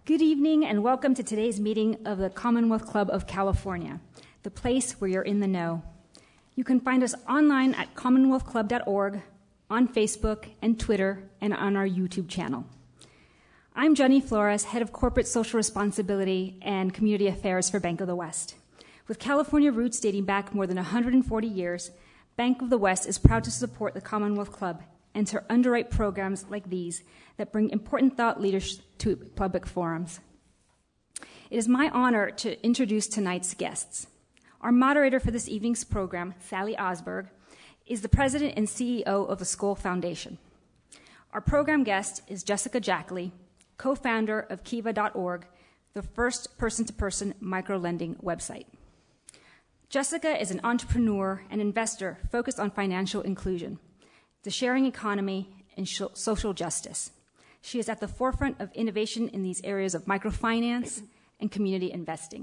Good evening and welcome to today's meeting of the Commonwealth Club of California, the place where you're in the know. You can find us online at commonwealthclub.org, on Facebook and Twitter, and on our YouTube channel. I'm Jenny Flores, Head of Corporate Social Responsibility and Community Affairs for Bank of the West. With California roots dating back more than 140 years, Bank of the West is proud to support the Commonwealth Club and to underwrite programs like these that bring important thought leaders to public forums. It is my honor to introduce tonight's guests. Our moderator for this evening's program, Sally Osberg, is the president and CEO of the Skoll Foundation. Our program guest is Jessica Jackley, co-founder of Kiva.org, the first person-to-person micro-lending website. Jessica is an entrepreneur and investor focused on financial inclusion, the sharing economy, and social justice. She is at the forefront of innovation in these areas of microfinance and community investing.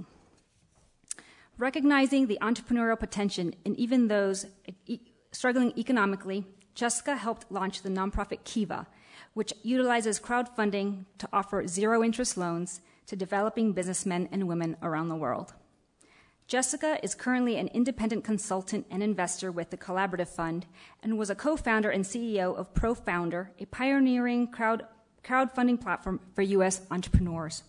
Recognizing the entrepreneurial potential in even those struggling economically, Jessica helped launch the nonprofit Kiva, which utilizes crowdfunding to offer zero-interest loans to developing businessmen and women around the world. Jessica is currently an independent consultant and investor with the Collaborative Fund and was a co-founder and CEO of ProFounder, a pioneering crowdfunding platform for U.S. entrepreneurs.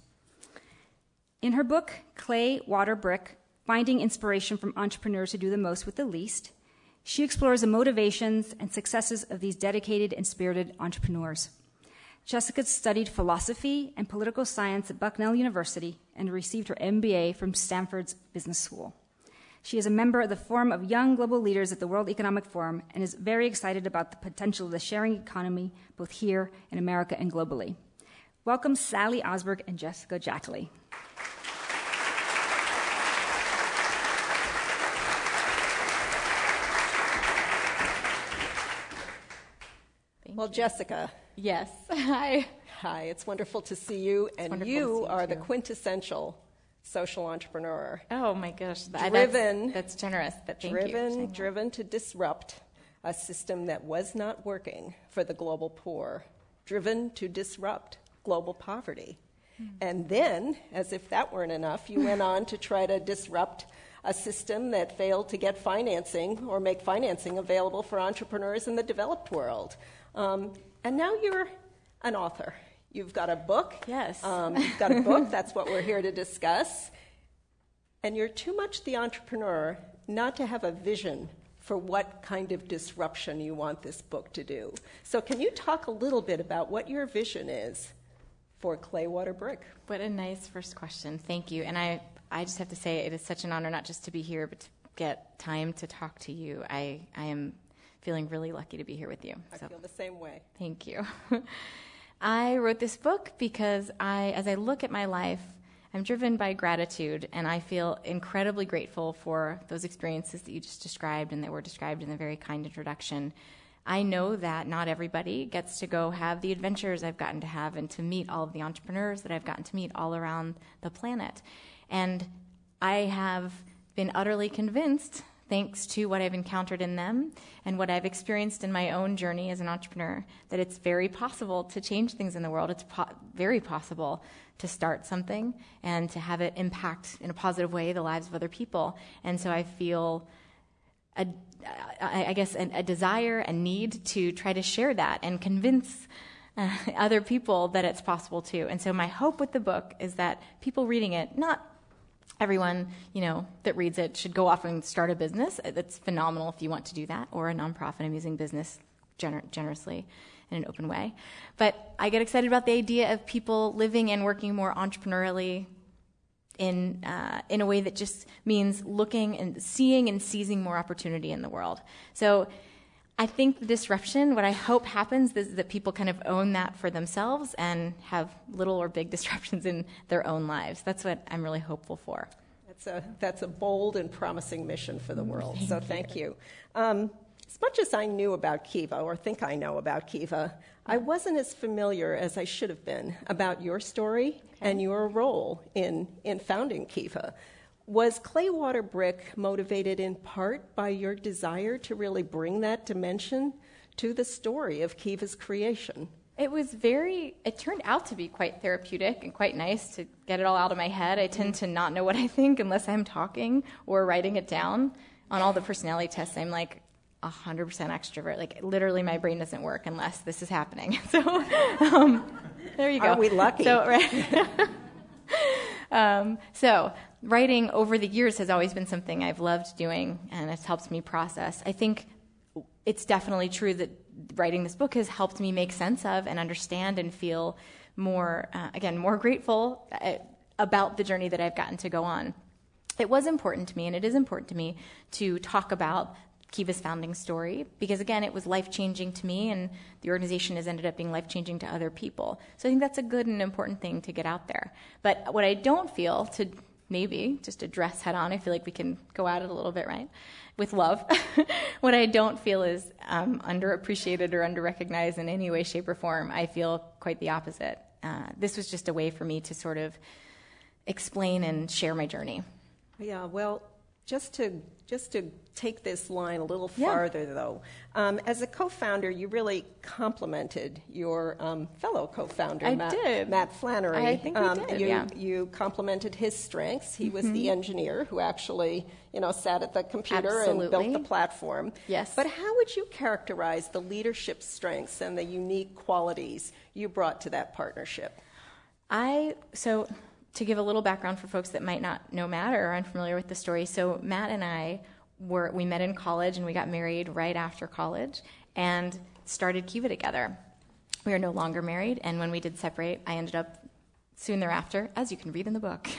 In her book, Clay, Water, Brick, Finding Inspiration from Entrepreneurs Who Do the Most with the Least, she explores the motivations and successes of these dedicated and spirited entrepreneurs. Jessica studied philosophy and political science at Bucknell University and received her MBA from Stanford's Business School. She is a member of the Forum of Young Global Leaders at the World Economic Forum and is very excited about the potential of the sharing economy both here in America and globally. Welcome Sally Osberg and Jessica Jackley. Well, Jessica. Yes. Hi. Hi, it's wonderful to see you, and you are the quintessential social entrepreneur. Oh my gosh, that's generous, but thank you. Driven to disrupt a system that was not working for the global poor, driven to disrupt global poverty. And then, as if that weren't enough, you went on to try to disrupt a system that failed to get financing or make financing available for entrepreneurs in the developed world. And now you're an author. You've got a book. Yes. You've got a book. That's what we're here to discuss. And you're too much the entrepreneur not to have a vision for what kind of disruption you want this book to do. So can you talk a little bit about what your vision is for Clay, Water, Brick? What a nice first question. Thank you. And I just have to say it is such an honor not just to be here, but to get time to talk to you. I am feeling really lucky to be here with you. I feel the same way. Thank you. I wrote this book because as I look at my life, I'm driven by gratitude, and I feel incredibly grateful for those experiences that you just described and that were described in the very kind introduction. I know that not everybody gets to go have the adventures I've gotten to have and to meet all of the entrepreneurs that I've gotten to meet all around the planet. And I have been utterly convinced, thanks to what I've encountered in them and what I've experienced in my own journey as an entrepreneur, that it's very possible to change things in the world. It's very possible to start something and to have it impact in a positive way the lives of other people. And so I feel a desire, a need to try to share that and convince other people that it's possible too. And so my hope with the book is that people reading it, not everyone, that reads it should go off and start a business. That's phenomenal if you want to do that, or a nonprofit. I'm using business generously in an open way. But I get excited about the idea of people living and working more entrepreneurially in a way that just means looking and seeing and seizing more opportunity in the world. So I think the disruption, what I hope happens is that people kind of own that for themselves and have little or big disruptions in their own lives. That's what I'm really hopeful for. That's a bold and promising mission for the world, so thank you. As much as I knew about Kiva, or think I know about Kiva, I wasn't as familiar as I should have been about your story and your role in founding Kiva. Was Clay, Water, Brick motivated in part by your desire to really bring that dimension to the story of Kiva's creation? It turned out to be quite therapeutic and quite nice to get it all out of my head. I tend to not know what I think unless I'm talking or writing it down. On all the personality tests, I'm like 100% extrovert. Like, literally, my brain doesn't work unless this is happening. So, there you go. Are we lucky? So, so, writing over the years has always been something I've loved doing, and it's helped me process. I think it's definitely true that writing this book has helped me make sense of and understand and feel more grateful about the journey that I've gotten to go on. It was important to me, and it is important to me, to talk about Kiva's founding story, because, again, it was life-changing to me, and the organization has ended up being life-changing to other people. So I think that's a good and important thing to get out there. But what I don't feel, to maybe just address head-on, I feel like we can go at it a little bit, right, with love. What I don't feel is underappreciated or underrecognized in any way, shape, or form. I feel quite the opposite. This was just a way for me to sort of explain and share my journey. Yeah, well, just to take this line a little farther, though, as a co-founder, you really complimented your fellow co-founder, Matt Flannery. I think we did, You complimented his strengths. He was the engineer who actually, sat at the computer and built the platform. Yes. But how would you characterize the leadership strengths and the unique qualities you brought to that partnership? To give a little background for folks that might not know Matt or are unfamiliar with the story, so Matt and I we met in college, and we got married right after college and started Kiva together. We are no longer married, and when we did separate, I ended up soon thereafter, as you can read in the book.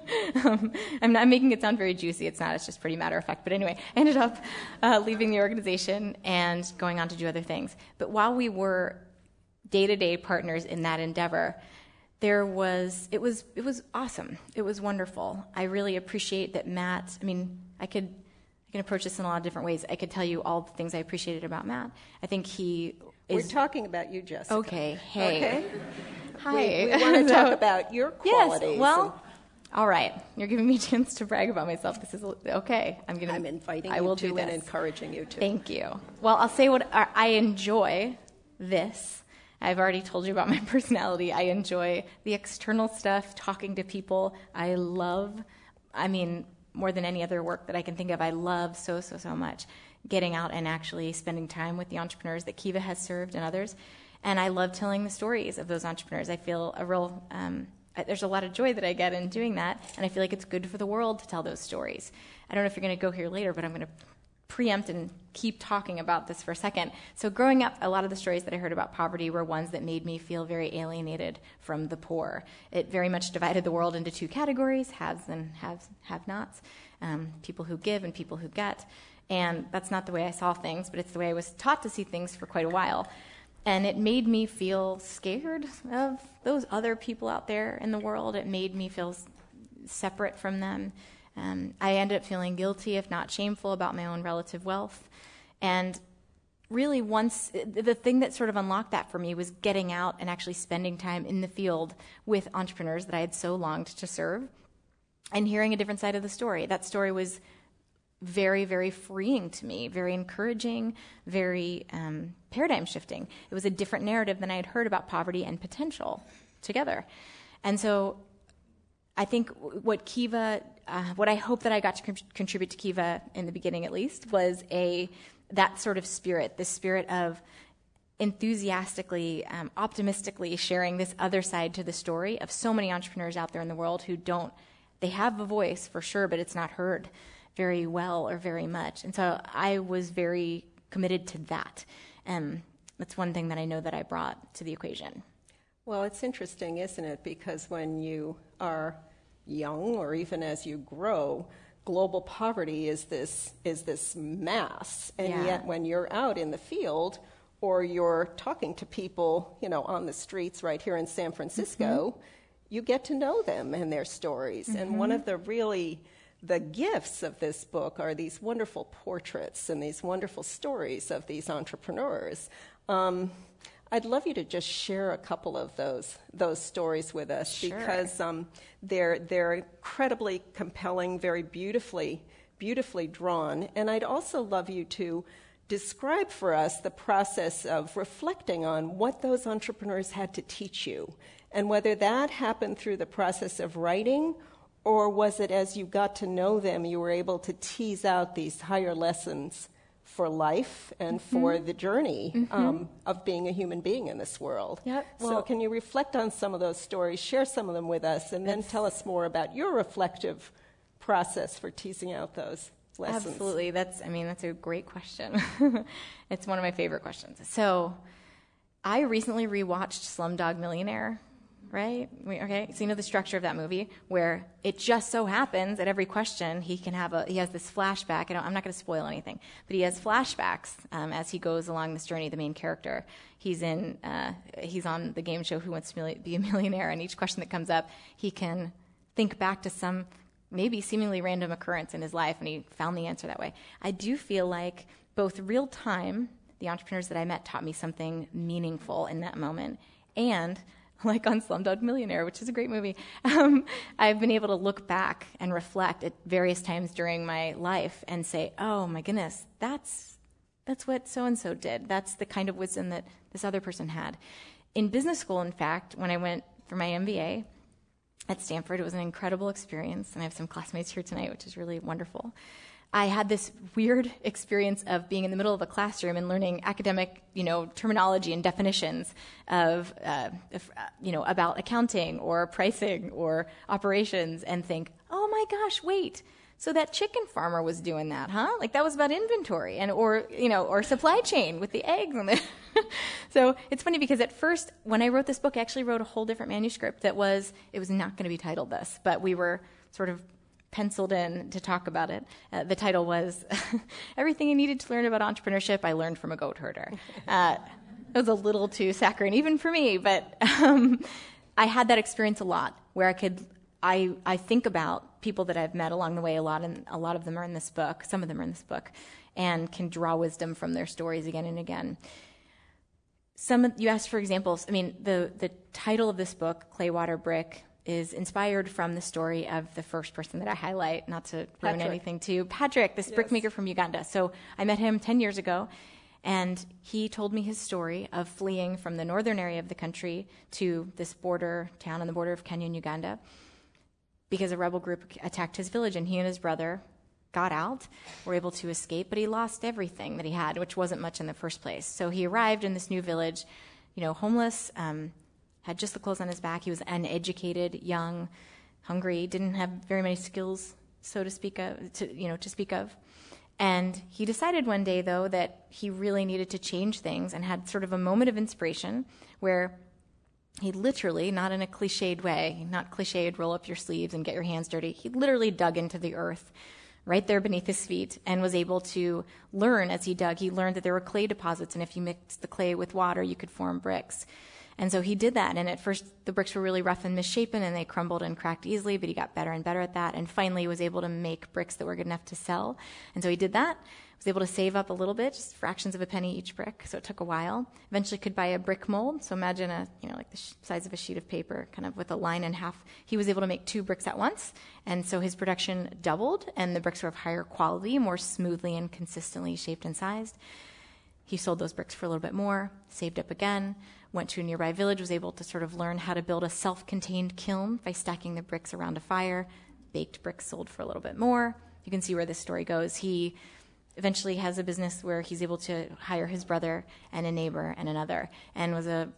I'm not making it sound very juicy. It's not. It's just pretty matter of fact. But anyway, I ended up leaving the organization and going on to do other things. But while we were day-to-day partners in that endeavor, it was awesome. It was wonderful. I really appreciate that Matt, I can approach this in a lot of different ways. I could tell you all the things I appreciated about Matt. I think he is... We're talking about you, Jessica. Okay. Hey. Okay. Hi. We want to talk about your qualities. Yes, well, all right. You're giving me a chance to brag about myself. This is okay. I'm inviting I will you to do and this. encouraging you to. Thank you. Well, I'll say what I enjoy this. I've already told you about my personality. I enjoy the external stuff, talking to people. I love, more than any other work that I can think of, I love so much getting out and actually spending time with the entrepreneurs that Kiva has served and others. And I love telling the stories of those entrepreneurs. I feel there's a lot of joy that I get in doing that, and I feel like it's good for the world to tell those stories. I don't know if you're going to go here later, but I'm going to preempt and keep talking about this for a second. So growing up, a lot of the stories that I heard about poverty were ones that made me feel very alienated from the poor. It very much divided the world into two categories, haves and have-nots, people who give and people who get. And that's not the way I saw things, but it's the way I was taught to see things for quite a while. And it made me feel scared of those other people out there in the world. It made me feel separate from them. I ended up feeling guilty, if not shameful, about my own relative wealth. And really the thing that sort of unlocked that for me was getting out and actually spending time in the field with entrepreneurs that I had so longed to serve and hearing a different side of the story. That story was very, very freeing to me, very encouraging, very paradigm shifting. It was a different narrative than I had heard about poverty and potential together. And so I think what I hope that I got to contribute to Kiva in the beginning at least was that sort of spirit, this spirit of enthusiastically, optimistically sharing this other side to the story of so many entrepreneurs out there in the world who they have a voice for sure, but it's not heard very well or very much. And so I was very committed to that. That's one thing that I know that I brought to the equation. Well, it's interesting, isn't it? Because when you are young, or even as you grow, global poverty is this mass, and yet when you're out in the field, or you're talking to people, on the streets right here in San Francisco, you get to know them and their stories. And one of the gifts of this book are these wonderful portraits and these wonderful stories of these entrepreneurs. I'd love you to just share a couple of those stories with us. Sure. Because they're incredibly compelling, very beautifully drawn. And I'd also love you to describe for us the process of reflecting on what those entrepreneurs had to teach you, and whether that happened through the process of writing, or was it as you got to know them, you were able to tease out these higher lessons for life and for the journey of being a human being in this world. Yep. So can you reflect on some of those stories, share some of them with us, and then tell us more about your reflective process for teasing out those lessons? Absolutely. That's a great question. It's one of my favorite questions. So I recently rewatched Slumdog Millionaire, right? Okay. So you know the structure of that movie, where it just so happens at every question he has this flashback. I'm not going to spoil anything, but he has flashbacks as he goes along this journey. The main character, he's on the game show Who Wants to Be a Millionaire, and each question that comes up, he can think back to some maybe seemingly random occurrence in his life, and he found the answer that way. I do feel like both real time, the entrepreneurs that I met taught me something meaningful in that moment, and like on Slumdog Millionaire, which is a great movie, I've been able to look back and reflect at various times during my life and say, oh my goodness, that's what so-and-so did. That's the kind of wisdom that this other person had. In business school, in fact, when I went for my MBA at Stanford, it was an incredible experience, and I have some classmates here tonight, which is really wonderful. I had this weird experience of being in the middle of a classroom and learning academic, terminology and definitions of, about accounting or pricing or operations, and think, oh my gosh, wait, so that chicken farmer was doing that, huh? Like that was about inventory or supply chain with the eggs and the So it's funny because at first, when I wrote this book, I actually wrote a whole different manuscript it was not going to be titled this, but we were sort of penciled in to talk about it. The title was Everything You Needed to Learn About Entrepreneurship I Learned from a Goat Herder. It was a little too saccharine, even for me, but I had that experience a lot where I think about people that I've met along the way a lot, and a lot of them are in this book, some of them are in this book, and can draw wisdom from their stories again and again. You asked for examples. The title of this book, Clay, Water, Brick, is inspired from the story of the first person that I highlight, not to ruin anything too. Patrick, this brickmaker from Uganda. So I met him 10 years ago, and he told me his story of fleeing from the northern area of the country to this border town on the border of Kenya and Uganda because a rebel group attacked his village, and he and his brother got out, were able to escape, but he lost everything that he had, which wasn't much in the first place. So he arrived in this new village, homeless, had just the clothes on his back. He was uneducated, young, hungry, didn't have very many skills, so to speak of. And he decided one day, though, that he really needed to change things, and had sort of a moment of inspiration where he literally, not in a cliched way, not cliched, roll up your sleeves and get your hands dirty, he literally dug into the earth right there beneath his feet and was able to learn as he dug. He learned that there were clay deposits, and if you mixed the clay with water, you could form bricks. And so he did that, and at first the bricks were really rough and misshapen, and they crumbled and cracked easily, but he got better and better at that, and finally was able to make bricks that were good enough to sell. And so he did that, was able to save up a little bit, just fractions of a penny each brick, so it took a while. Eventually could buy a brick mold, so imagine like the size of a sheet of paper, kind of with a line and half. He was able to make 2 bricks at once, and so his production doubled, and the bricks were of higher quality, more smoothly and consistently shaped and sized. He sold those bricks for a little bit more, saved up again, went to a nearby village, was able to sort of learn how to build a self-contained kiln by stacking the bricks around a fire. Baked bricks sold for a little bit more. You can see where this story goes. He eventually has a business where he's able to hire his brother and a neighbor and another, and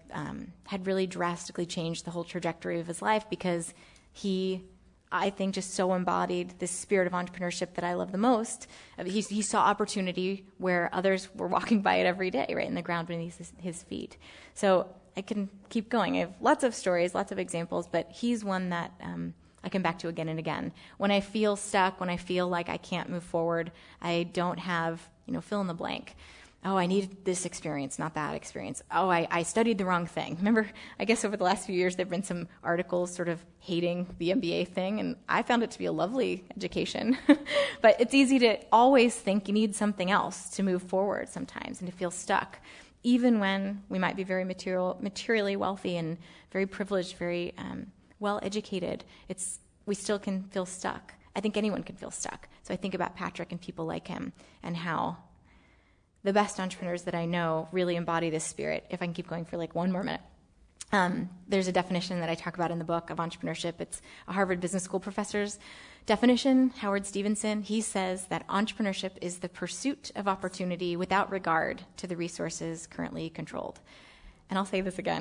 had really drastically changed the whole trajectory of his life because he, I think, just so embodied this spirit of entrepreneurship that I love the most. He saw opportunity where others were walking by it every day, right in the ground beneath his feet. So I can keep going. I have lots of stories, lots of examples, but he's one that I come back to again and again. When I feel stuck, when I feel like I can't move forward, I don't have, fill in the blank. Oh, I needed this experience, not that experience. Oh, I studied the wrong thing. Remember, I guess over the last few years, there have been some articles sort of hating the MBA thing, and I found it to be a lovely education. But it's easy to always think you need something else to move forward sometimes and to feel stuck, even when we might be very materially wealthy and very privileged, very well-educated. We still can feel stuck. I think anyone can feel stuck. So I think about Patrick and people like him and how the best entrepreneurs that I know really embody this spirit. If I can keep going for like one more minute. There's a definition that I talk about in the book of entrepreneurship. It's a Harvard Business School professor's definition, Howard Stevenson. He says that entrepreneurship is the pursuit of opportunity without regard to the resources currently controlled. And I'll say this again.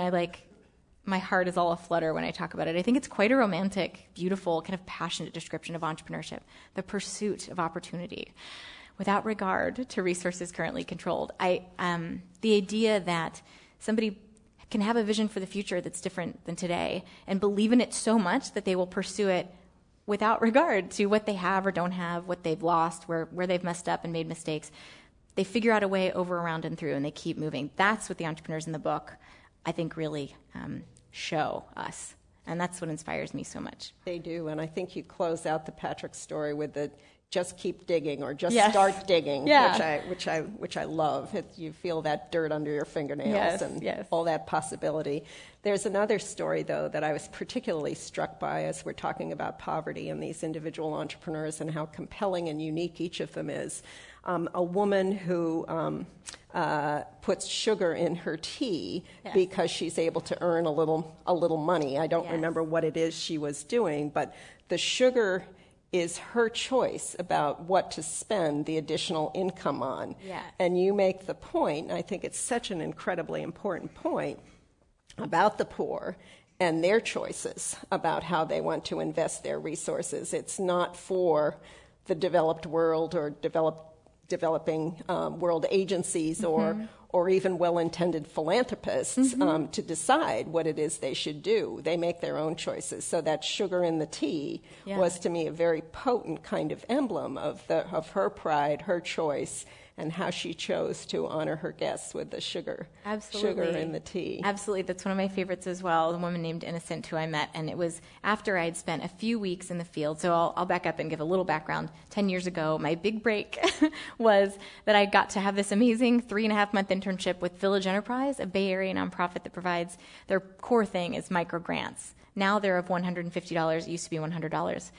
My heart is all aflutter when I talk about it. I think it's quite a romantic, beautiful, kind of passionate description of entrepreneurship, the pursuit of opportunity without regard to resources currently controlled. The idea that somebody can have a vision for the future that's different than today and believe in it so much that they will pursue it without regard to what they have or don't have, what they've lost, where they've messed up and made mistakes. They figure out a way over, around, and through, and they keep moving. That's what the entrepreneurs in the book, I think, really show us. And that's what inspires me so much. They do, and I think you close out the Patrick story with the just keep digging or just Yes. start digging, Yeah. which I love. You feel that dirt under your fingernails Yes, and yes. all that possibility. There's another story, though, that I was particularly struck by as we're talking about poverty and these individual entrepreneurs and how compelling and unique each of them is. A woman who puts sugar in her tea Yes. because she's able to earn a little money. I don't Yes. remember what it is she was doing, but the sugar is her choice about what to spend the additional income on. Yes. And you make the point, and I think it's such an incredibly important point, about the poor and their choices about how they want to invest their resources. It's not for the developed world or developing world agencies or even well-intended philanthropists to decide what it is they should do. They make their own choices. So that sugar in the tea Yeah. was, to me, a very potent kind of emblem of her pride, her choice, and how she chose to honor her guests with the sugar in the tea. Absolutely. That's one of my favorites as well, a woman named Innocent who I met. And it was after I'd spent a few weeks in the field. So I'll back up and give a little background. 10 years ago, my big break was that I got to have this amazing 3.5-month internship with Village Enterprise, a Bay Area nonprofit that provides, their core thing is micro grants. Now they're of $150. It used to be $100.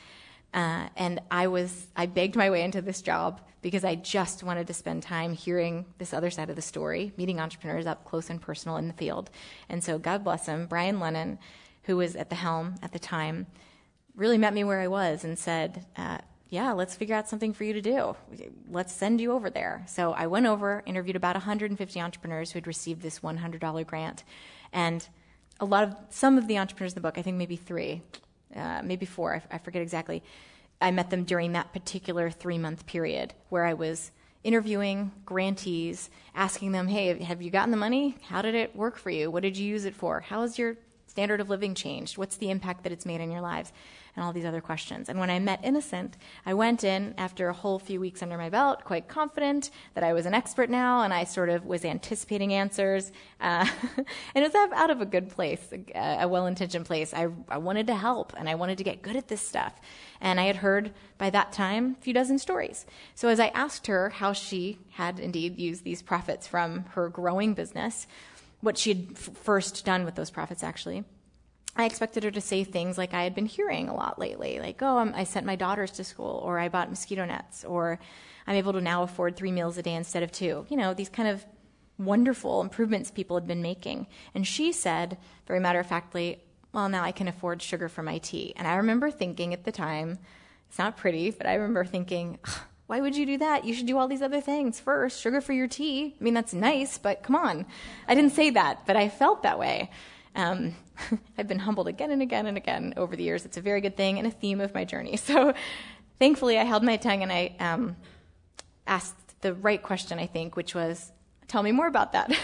And I begged my way into this job because I just wanted to spend time hearing this other side of the story, meeting entrepreneurs up close and personal in the field. And so God bless him, Brian Lennon, who was at the helm at the time, really met me where I was and said, yeah, let's figure out something for you to do. Let's send you over there. So I went over, interviewed about 150 entrepreneurs who had received this $100 grant. And some of the entrepreneurs in the book, I think maybe 3, maybe 4, I forget exactly, I met them during that particular 3-month period where I was interviewing grantees, asking them, hey, have you gotten the money? How did it work for you? What did you use it for? How has your standard of living changed? What's the impact that it's made in your lives? And all these other questions. And when I met Innocent, I went in after a whole few weeks under my belt, quite confident that I was an expert now, and I sort of was anticipating answers. And it was out of a good place, a well-intentioned place. I wanted to help, and I wanted to get good at this stuff. And I had heard, by that time, a few dozen stories. So as I asked her how she had indeed used these profits from her growing business, what she had first done with those profits, actually, I expected her to say things like I had been hearing a lot lately, like, I sent my daughters to school, or I bought mosquito nets, or I'm able to now afford 3 meals a day instead of 2. These kind of wonderful improvements people had been making. And she said, very matter-of-factly, well, now I can afford sugar for my tea. And I remember thinking at the time, it's not pretty, but I remember thinking, why would you do that? You should do all these other things first. Sugar for your tea. I mean, that's nice, but come on. I didn't say that, but I felt that way. I've been humbled again and again and again over the years. It's a very good thing and a theme of my journey. So thankfully, I held my tongue and I asked the right question, I think, which was, tell me more about that,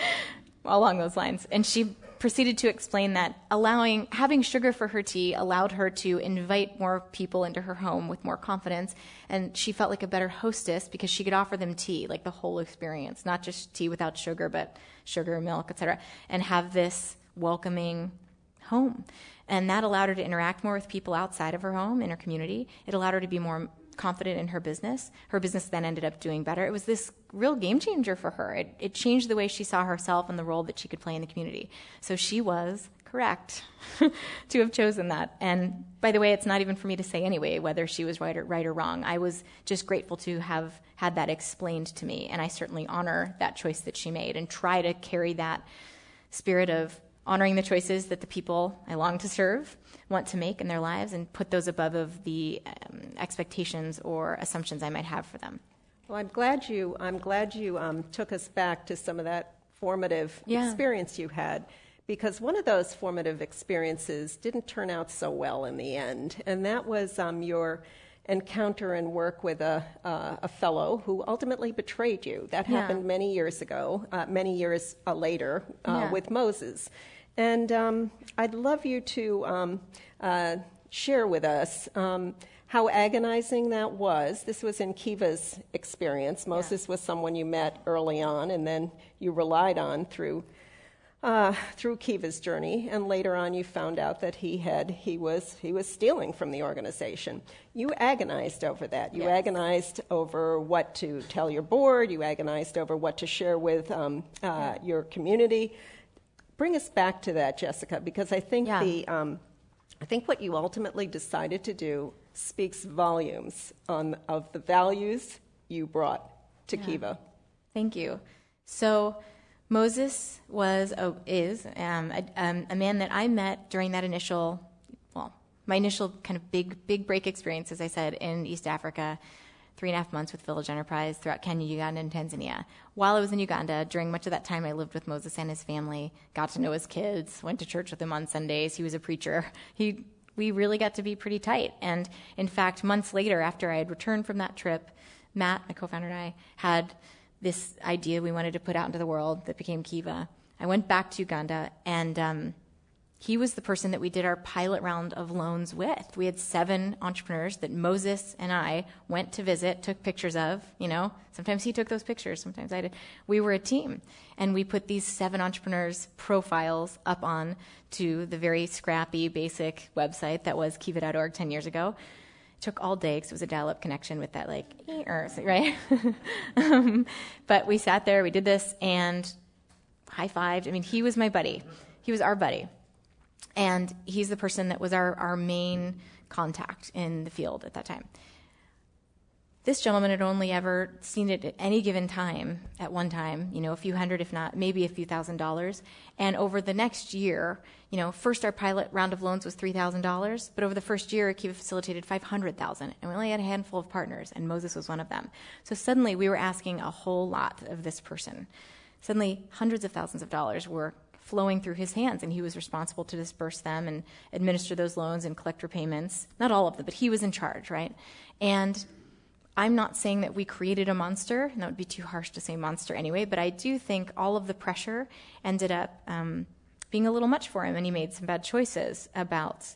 along those lines. And she proceeded to explain that having sugar for her tea allowed her to invite more people into her home with more confidence, and she felt like a better hostess because she could offer them tea, like the whole experience, not just tea without sugar, but sugar, milk, etc., and have this welcoming home. And that allowed her to interact more with people outside of her home, in her community. It allowed her to be more confident in her business. Her business then ended up doing better. It was this real game changer for her. It changed the way she saw herself and the role that she could play in the community. So she was correct to have chosen that. And by the way, it's not even for me to say anyway whether she was right or wrong. I was just grateful to have had that explained to me, and I certainly honor that choice that she made and try to carry that spirit of honoring the choices that the people I long to serve want to make in their lives and put those above of the expectations or assumptions I might have for them. Well, I'm glad you took us back to some of that formative experience you had, because one of those formative experiences didn't turn out so well in the end, and that was your encounter and work with a fellow who ultimately betrayed you. That happened many years ago, many years later, with Moses. And I'd love you to share with us how agonizing that was. This was in Kiva's experience. Moses was someone you met early on, and then you relied on through Kiva's journey, and later on you found out that he was stealing from the organization. You agonized over that. You agonized over what to tell your board. You agonized over what to share with your community. Bring us back to that, Jessica, because I think I think what you ultimately decided to do speaks volumes of the values you brought to Kiva. Thank you. So Moses is a man that I met during that my initial kind of big break experience, as I said, in East Africa, 3.5 months with Village Enterprise throughout Kenya, Uganda, and Tanzania. While I was in Uganda, during much of that time, I lived with Moses and his family, got to know his kids, went to church with him on Sundays. He was a preacher. We really got to be pretty tight. And in fact, months later, after I had returned from that trip, Matt, my co-founder, and I had this idea we wanted to put out into the world that became Kiva. I went back to Uganda, and he was the person that we did our pilot round of loans with. We had 7 entrepreneurs that Moses and I went to visit, took pictures of, Sometimes he took those pictures, sometimes I did. We were a team, and we put these 7 entrepreneurs' profiles up on to the very scrappy, basic website that was kiva.org 10 years ago. It took all day because it was a dial-up connection with that, right? But we sat there, we did this, and high-fived. I mean, he was my buddy. He was our buddy. And he's the person that was our main contact in the field at that time. This gentleman had only ever seen it at any given time, at one time, a few hundred, if not maybe a few $1,000s. And over the next year, first our pilot round of loans was $3,000, but over the first year, Kiva facilitated $500,000. And we only had a handful of partners, and Moses was one of them. So suddenly we were asking a whole lot of this person. Suddenly hundreds of thousands of dollars were flowing through his hands, and he was responsible to disperse them and administer those loans and collect repayments. Not all of them, but he was in charge, right? And I'm not saying that we created a monster, and that would be too harsh to say monster anyway, but I do think all of the pressure ended up being a little much for him, and he made some bad choices about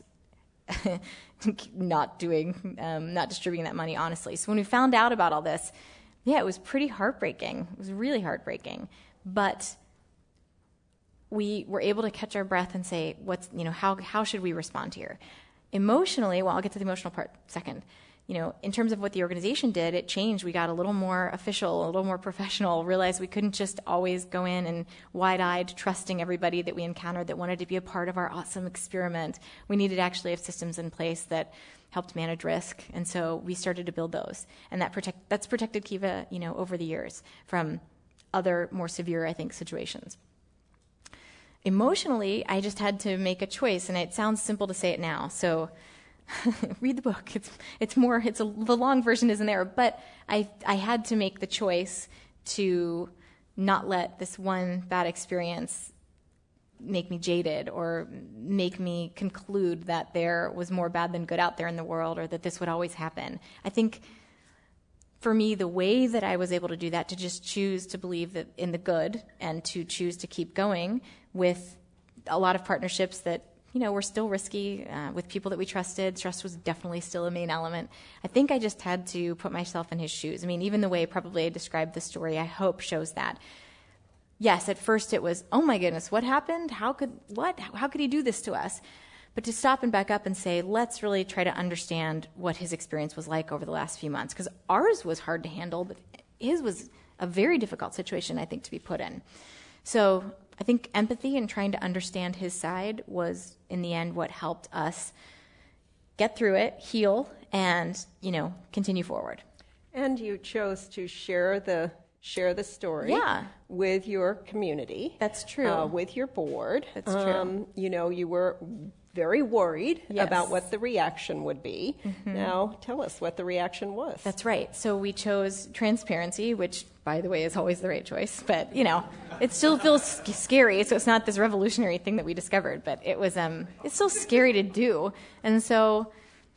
not distributing that money honestly. So when we found out about all this, it was pretty heartbreaking. It was really heartbreaking. But we were able to catch our breath and say, how should we respond here? Emotionally, I'll get to the emotional part second. In terms of what the organization did, it changed. We got a little more official, a little more professional, realized we couldn't just always go in and wide-eyed trusting everybody that we encountered that wanted to be a part of our awesome experiment. We needed to actually have systems in place that helped manage risk, and so we started to build those. And that's protected Kiva, over the years from other more severe, I think, situations. Emotionally, I just had to make a choice, and it sounds simple to say it now. So read the book. The long version isn't there, but I had to make the choice to not let this one bad experience make me jaded or make me conclude that there was more bad than good out there in the world or that this would always happen. I think for me, the way that I was able to do that, to just choose to believe that in the good and to choose to keep going with a lot of partnerships that, were still risky, with people that we trusted. Trust was definitely still a main element. I think I just had to put myself in his shoes. I mean, even the way probably I described the story, I hope shows that. Yes, at first it was, oh my goodness, what happened? How could he do this to us? But to stop and back up and say, let's really try to understand what his experience was like over the last few months. Because ours was hard to handle, but his was a very difficult situation, I think, to be put in. So I think empathy and trying to understand his side was, in the end, what helped us get through it, heal, and, continue forward. And you chose to share the story with your community. That's true. With your board. That's true. You were very worried about what the reaction would be. Mm-hmm. Now, tell us what the reaction was. That's right. So we chose transparency, which, by the way, is always the right choice. But, it still feels scary. So it's not this revolutionary thing that we discovered. But it was, it's still scary to do. And so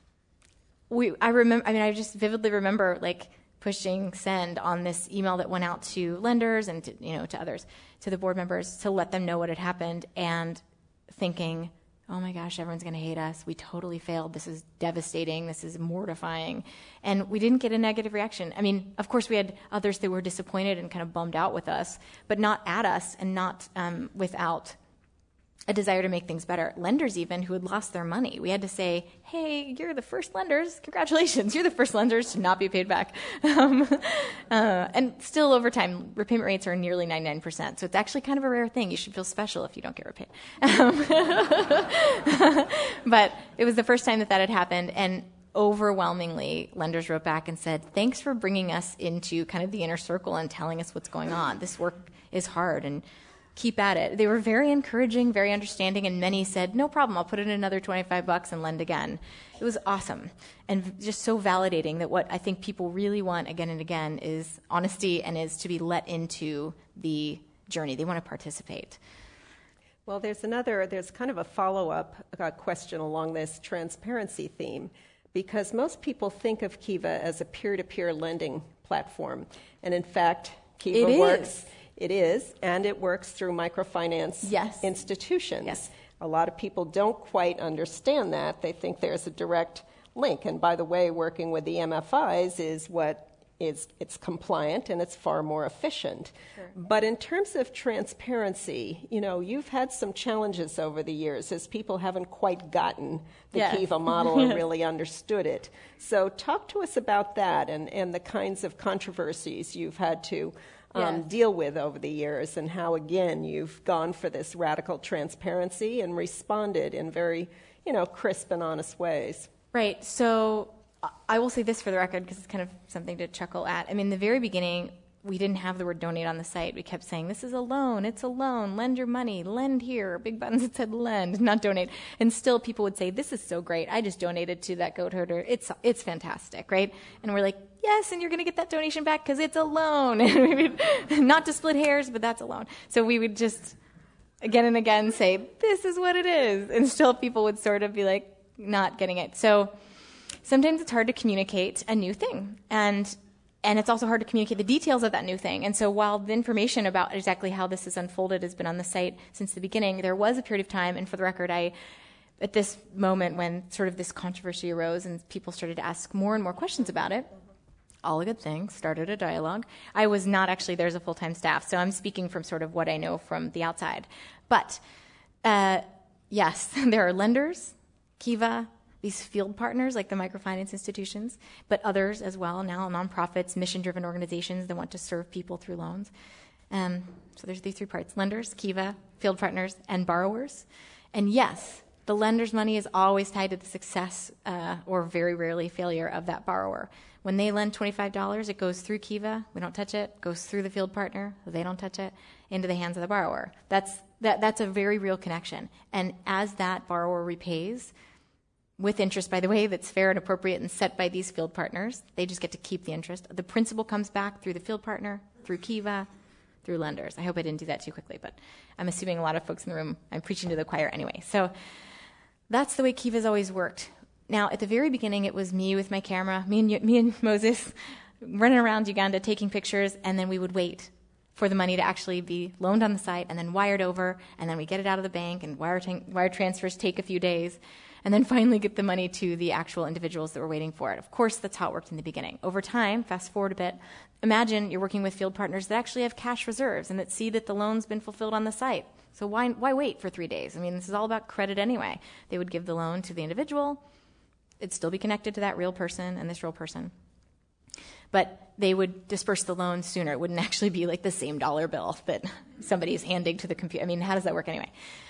I just vividly remember, pushing send on this email that went out to lenders and to others, to the board members, to let them know what had happened, and thinking, oh my gosh, everyone's going to hate us. We totally failed. This is devastating. This is mortifying. And we didn't get a negative reaction. Of course, we had others that were disappointed and kind of bummed out with us, but not at us and not without a desire to make things better. Lenders even who had lost their money. We had to say, hey, you're the first lenders. Congratulations. You're the first lenders to not be paid back. And still over time, repayment rates are nearly 99%. So it's actually kind of a rare thing. You should feel special if you don't get repaid. But it was the first time that had happened. And overwhelmingly, lenders wrote back and said, thanks for bringing us into kind of the inner circle and telling us what's going on. This work is hard, and keep at it. They were very encouraging, very understanding, and many said, no problem, I'll put in another $25 and lend again. It was awesome and just so validating that what I think people really want again and again is honesty and is to be let into the journey. They want to participate. Well, there's kind of a follow-up question along this transparency theme, because most people think of Kiva as a peer-to-peer lending platform. And in fact, Kiva works. It is, and it works through microfinance institutions. Yes. A lot of people don't quite understand that. They think there's a direct link. And by the way, working with the MFIs it's compliant and it's far more efficient. Sure. But in terms of transparency, you've had some challenges over the years as people haven't quite gotten the Kiva model and really understood it. So talk to us about that and the kinds of controversies you've had to deal with over the years, and how, again, you've gone for this radical transparency and responded in very, crisp and honest ways. Right. So I will say this for the record, because it's kind of something to chuckle at. In the very beginning, we didn't have the word donate on the site. We kept saying, this is a loan, it's a loan, lend your money, lend here, big buttons that said lend, not donate. And still people would say, this is so great, I just donated to that goat herder, it's fantastic, right? And we're like, yes, and you're going to get that donation back because it's a loan. Not to split hairs, but that's a loan. So we would just again and again say, this is what it is. And still people would sort of be like, not getting it. So sometimes it's hard to communicate a new thing. And it's also hard to communicate the details of that new thing. And so while the information about exactly how this has unfolded has been on the site since the beginning, there was a period of time, and for the record, at this moment when sort of this controversy arose and people started to ask more and more questions about it, all a good thing, started a dialogue. I was not actually there as a full-time staff, so I'm speaking from sort of what I know from the outside. But yes, there are lenders, Kiva, these field partners like the microfinance institutions, but others as well, now nonprofits, mission-driven organizations that want to serve people through loans. So there's these three parts: lenders, Kiva, field partners, and borrowers. And yes, the lender's money is always tied to the success or very rarely failure of that borrower. When they lend $25, it goes through Kiva, we don't touch it, goes through the field partner, they don't touch it, into the hands of the borrower. That's a very real connection. And as that borrower repays, with interest, by the way, that's fair and appropriate and set by these field partners, they just get to keep the interest. The principal comes back through the field partner, through Kiva, through lenders. I hope I didn't do that too quickly, but I'm assuming a lot of folks in the room, I'm preaching to the choir anyway. So that's the way Kiva's always worked. Now, at the very beginning, it was me with my camera, me and Moses, running around Uganda taking pictures, and then we would wait for the money to actually be loaned on the site and then wired over, and then we get it out of the bank, and wire transfers take a few days, and then finally get the money to the actual individuals that were waiting for it. Of course, that's how it worked in the beginning. Over time, fast forward a bit, imagine you're working with field partners that actually have cash reserves and that see that the loan's been fulfilled on the site. So why wait for 3 days? I mean, this is all about credit anyway. They would give the loan to the individual. It'd still be connected to that real person and this real person. but they would disperse the loan sooner. It wouldn't actually be like the same dollar bill that somebody's handing to the computer. I mean, how does that work anyway?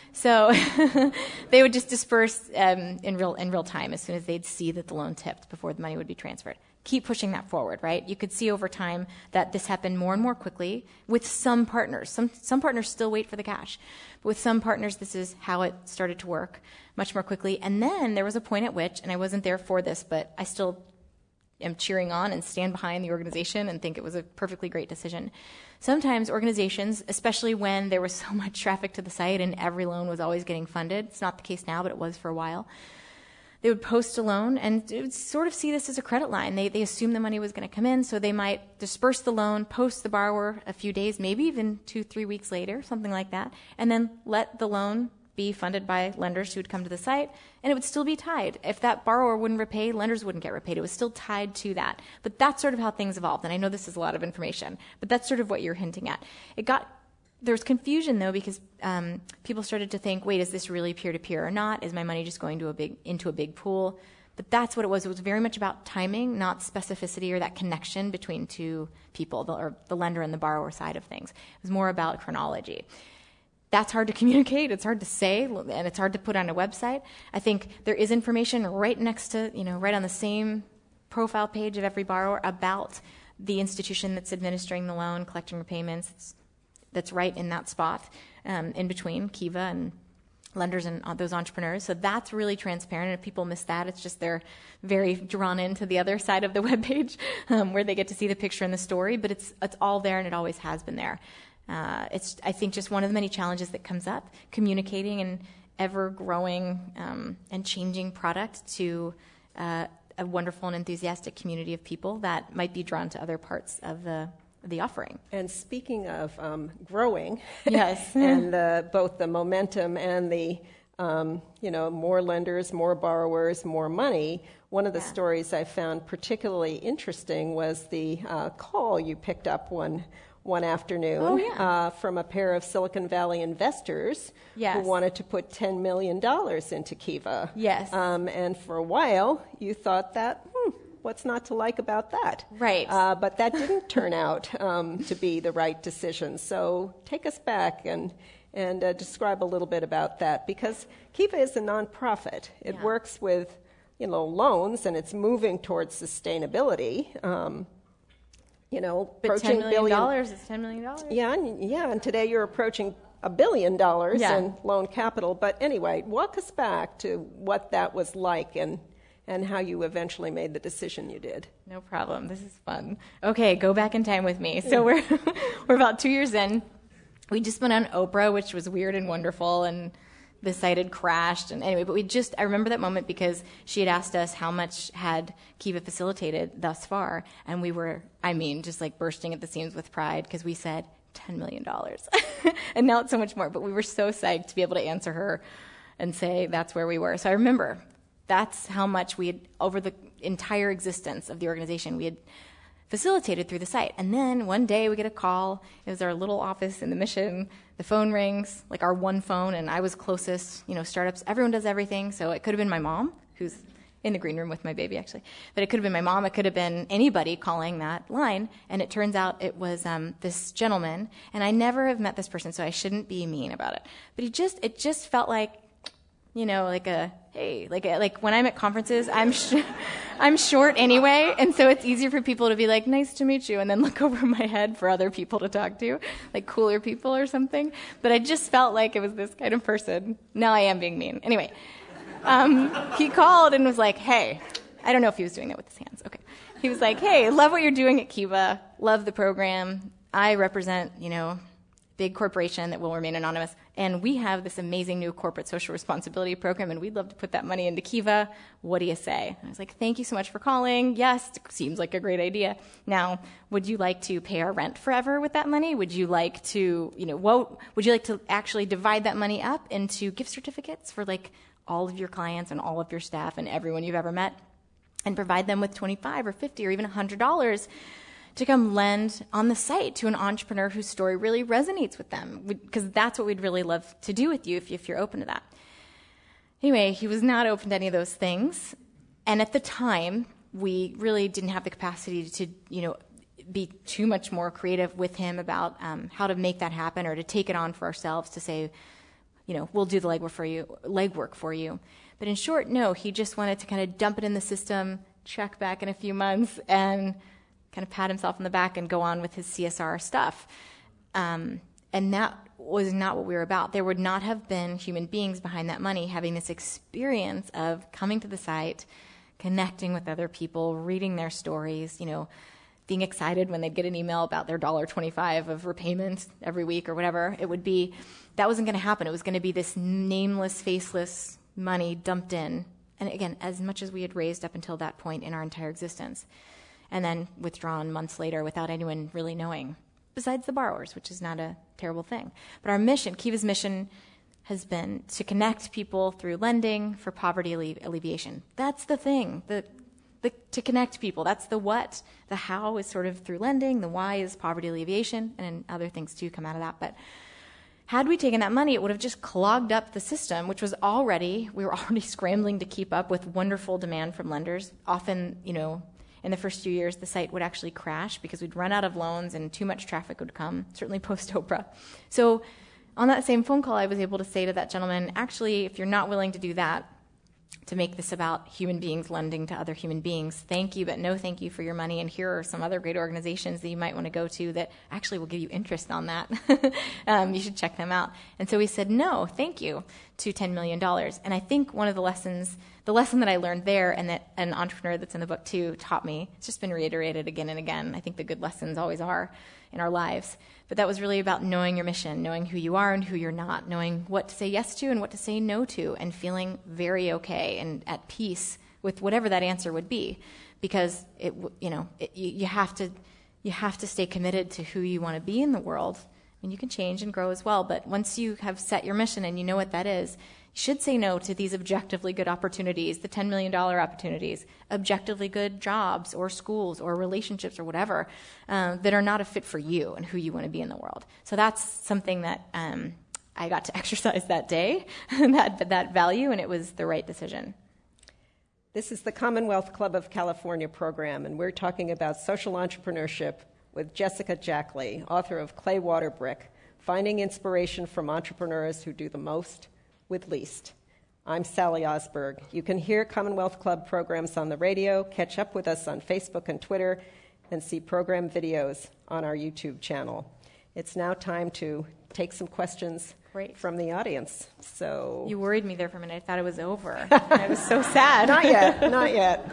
So they would just disperse in real time as soon as they'd see that the loan tipped before the money would be transferred. Keep pushing that forward, right? You could see over time that this happened more and more quickly with some partners. Some partners still wait for the cash. But with some partners, this is how it started to work much more quickly. And then there was a point at which, and I wasn't there for this, but I still am cheering on and stand behind the organization and think it was a perfectly great decision. Sometimes organizations, especially when there was so much traffic to the site and every loan was always getting funded, it's not the case now, but it was for a while, they would post a loan and it would sort of see this as a credit line. They assumed the money was going to come in, so they might disperse the loan, post the borrower a few days, maybe even 2-3 weeks later, something like that, and then let the loan be funded by lenders who would come to the site, and it would still be tied. If that borrower wouldn't repay, lenders wouldn't get repaid. It was still tied to that. But that's sort of how things evolved, and I know this is a lot of information, but that's sort of what you're hinting at. There was confusion, though, because people started to think, wait, is this really peer-to-peer or not? Is my money just going into a big pool? But that's what it was. It was very much about timing, not specificity or that connection between two people, or the lender and the borrower side of things. It was more about chronology. That's hard to communicate, it's hard to say, and it's hard to put on a website. I think there is information right next to, right on the same profile page of every borrower about the institution that's administering the loan, collecting repayments. That's right in that spot in between Kiva and lenders and those entrepreneurs. So that's really transparent, and if people miss that, it's just they're very drawn into the other side of the webpage where they get to see the picture and the story, but it's all there, and it always has been there. It's, I think, just one of the many challenges that comes up, communicating an ever-growing and changing product to a wonderful and enthusiastic community of people that might be drawn to other parts of the offering. And speaking of growing, yes, and both the momentum and the more lenders, more borrowers, more money. One of the stories I found particularly interesting was the call you picked up one afternoon from a pair of Silicon Valley investors who wanted to put $10 million into Kiva. Yes. And for a while, you thought that, what's not to like about that? Right. But that didn't turn out to be the right decision. So take us back and describe a little bit about that, because Kiva is a nonprofit. It works with loans, and it's moving towards sustainability. But approaching $10 million is $10 million. Yeah, and today you're approaching $1 billion in loan capital. But anyway, walk us back to what that was like and how you eventually made the decision you did. No problem. This is fun. Okay, go back in time with me. So we're about 2 years in. We just went on Oprah, which was weird and wonderful, and the site had crashed. And anyway, but I remember that moment because she had asked us how much had Kiva facilitated thus far, and we were, just like bursting at the seams with pride because we said $10 million. And now it's so much more, but we were so psyched to be able to answer her and say that's where we were. So I remember that's how much we had, over the entire existence of the organization, we had facilitated through the site. And then one day we get a call. It was our little office in the Mission. The phone rings, like our one phone, and I was closest. Startups, everyone does everything. So it could have been my mom, who's in the green room with my baby, actually. But it could have been my mom. It could have been anybody calling that line. And it turns out it was this gentleman. And I never have met this person, so I shouldn't be mean about it. But it just felt like, like when I'm at conferences, I'm short anyway, and so it's easier for people to be like, nice to meet you, and then look over my head for other people to talk to, like cooler people or something. But I just felt like it was this kind of person. Now I am being mean. Anyway, he called and was like, hey, I don't know if he was doing that with his hands. Okay. He was like, hey, love what you're doing at Kiva. Love the program. I represent, big corporation that will remain anonymous, and we have this amazing new corporate social responsibility program, and we'd love to put that money into Kiva. What do you say? And I was like, thank you so much for calling. Yes, it seems like a great idea. Now, would you like to pay our rent forever with that money? Would you like to, would you like to actually divide that money up into gift certificates for like all of your clients and all of your staff and everyone you've ever met, and provide them with $25 or $50 or even $100 to come lend on the site to an entrepreneur whose story really resonates with them, because that's what we'd really love to do with you if you're open to that. Anyway, he was not open to any of those things. And at the time, we really didn't have the capacity to, be too much more creative with him about how to make that happen or to take it on for ourselves to say, we'll do the legwork for you. But in short, no, he just wanted to kind of dump it in the system, check back in a few months, and kind of pat himself on the back and go on with his CSR stuff. And that was not what we were about. There would not have been human beings behind that money having this experience of coming to the site, connecting with other people, reading their stories, being excited when they'd get an email about their $1.25 of repayment every week or whatever it would be. That wasn't going to happen. It was going to be this nameless, faceless money dumped in. And again, as much as we had raised up until that point in our entire existence, and then withdrawn months later without anyone really knowing, besides the borrowers, which is not a terrible thing. But our mission, Kiva's mission, has been to connect people through lending for poverty alleviation. That's the thing, to connect people. That's the what. The how is sort of through lending. The why is poverty alleviation, and other things too come out of that. But had we taken that money, it would have just clogged up the system, which was we were already scrambling to keep up with wonderful demand from lenders. Often, in the first few years, the site would actually crash because we'd run out of loans and too much traffic would come, certainly post-Oprah. So on that same phone call, I was able to say to that gentleman, actually, if you're not willing to do that, to make this about human beings lending to other human beings, thank you, but no thank you for your money, and here are some other great organizations that you might want to go to that actually will give you interest on that. You should check them out. And so we said no, thank you, to $10 million. And I think one of the lesson that I learned there, and that an entrepreneur that's in the book too taught me, it's just been reiterated again and again. I think the good lessons always are in our lives. But that was really about knowing your mission, knowing who you are and who you're not, knowing what to say yes to and what to say no to, and feeling very okay and at peace with whatever that answer would be. Because you have to stay committed to who you want to be in the world. And you can change and grow as well. But once you have set your mission and you know what that is, you should say no to these objectively good opportunities, the $10 million opportunities, objectively good jobs or schools or relationships or whatever that are not a fit for you and who you want to be in the world. So that's something that I got to exercise that day, that value, and it was the right decision. This is the Commonwealth Club of California program, and we're talking about social entrepreneurship with Jessica Jackley, author of Clay Water Brick, Finding Inspiration from Entrepreneurs Who Do the Most with Least. I'm Sally Osberg. You can hear Commonwealth Club programs on the radio, catch up with us on Facebook and Twitter, and see program videos on our YouTube channel. It's now time to take some questions from the audience. So you worried me there for a minute. I thought it was over. I was so sad. Not yet.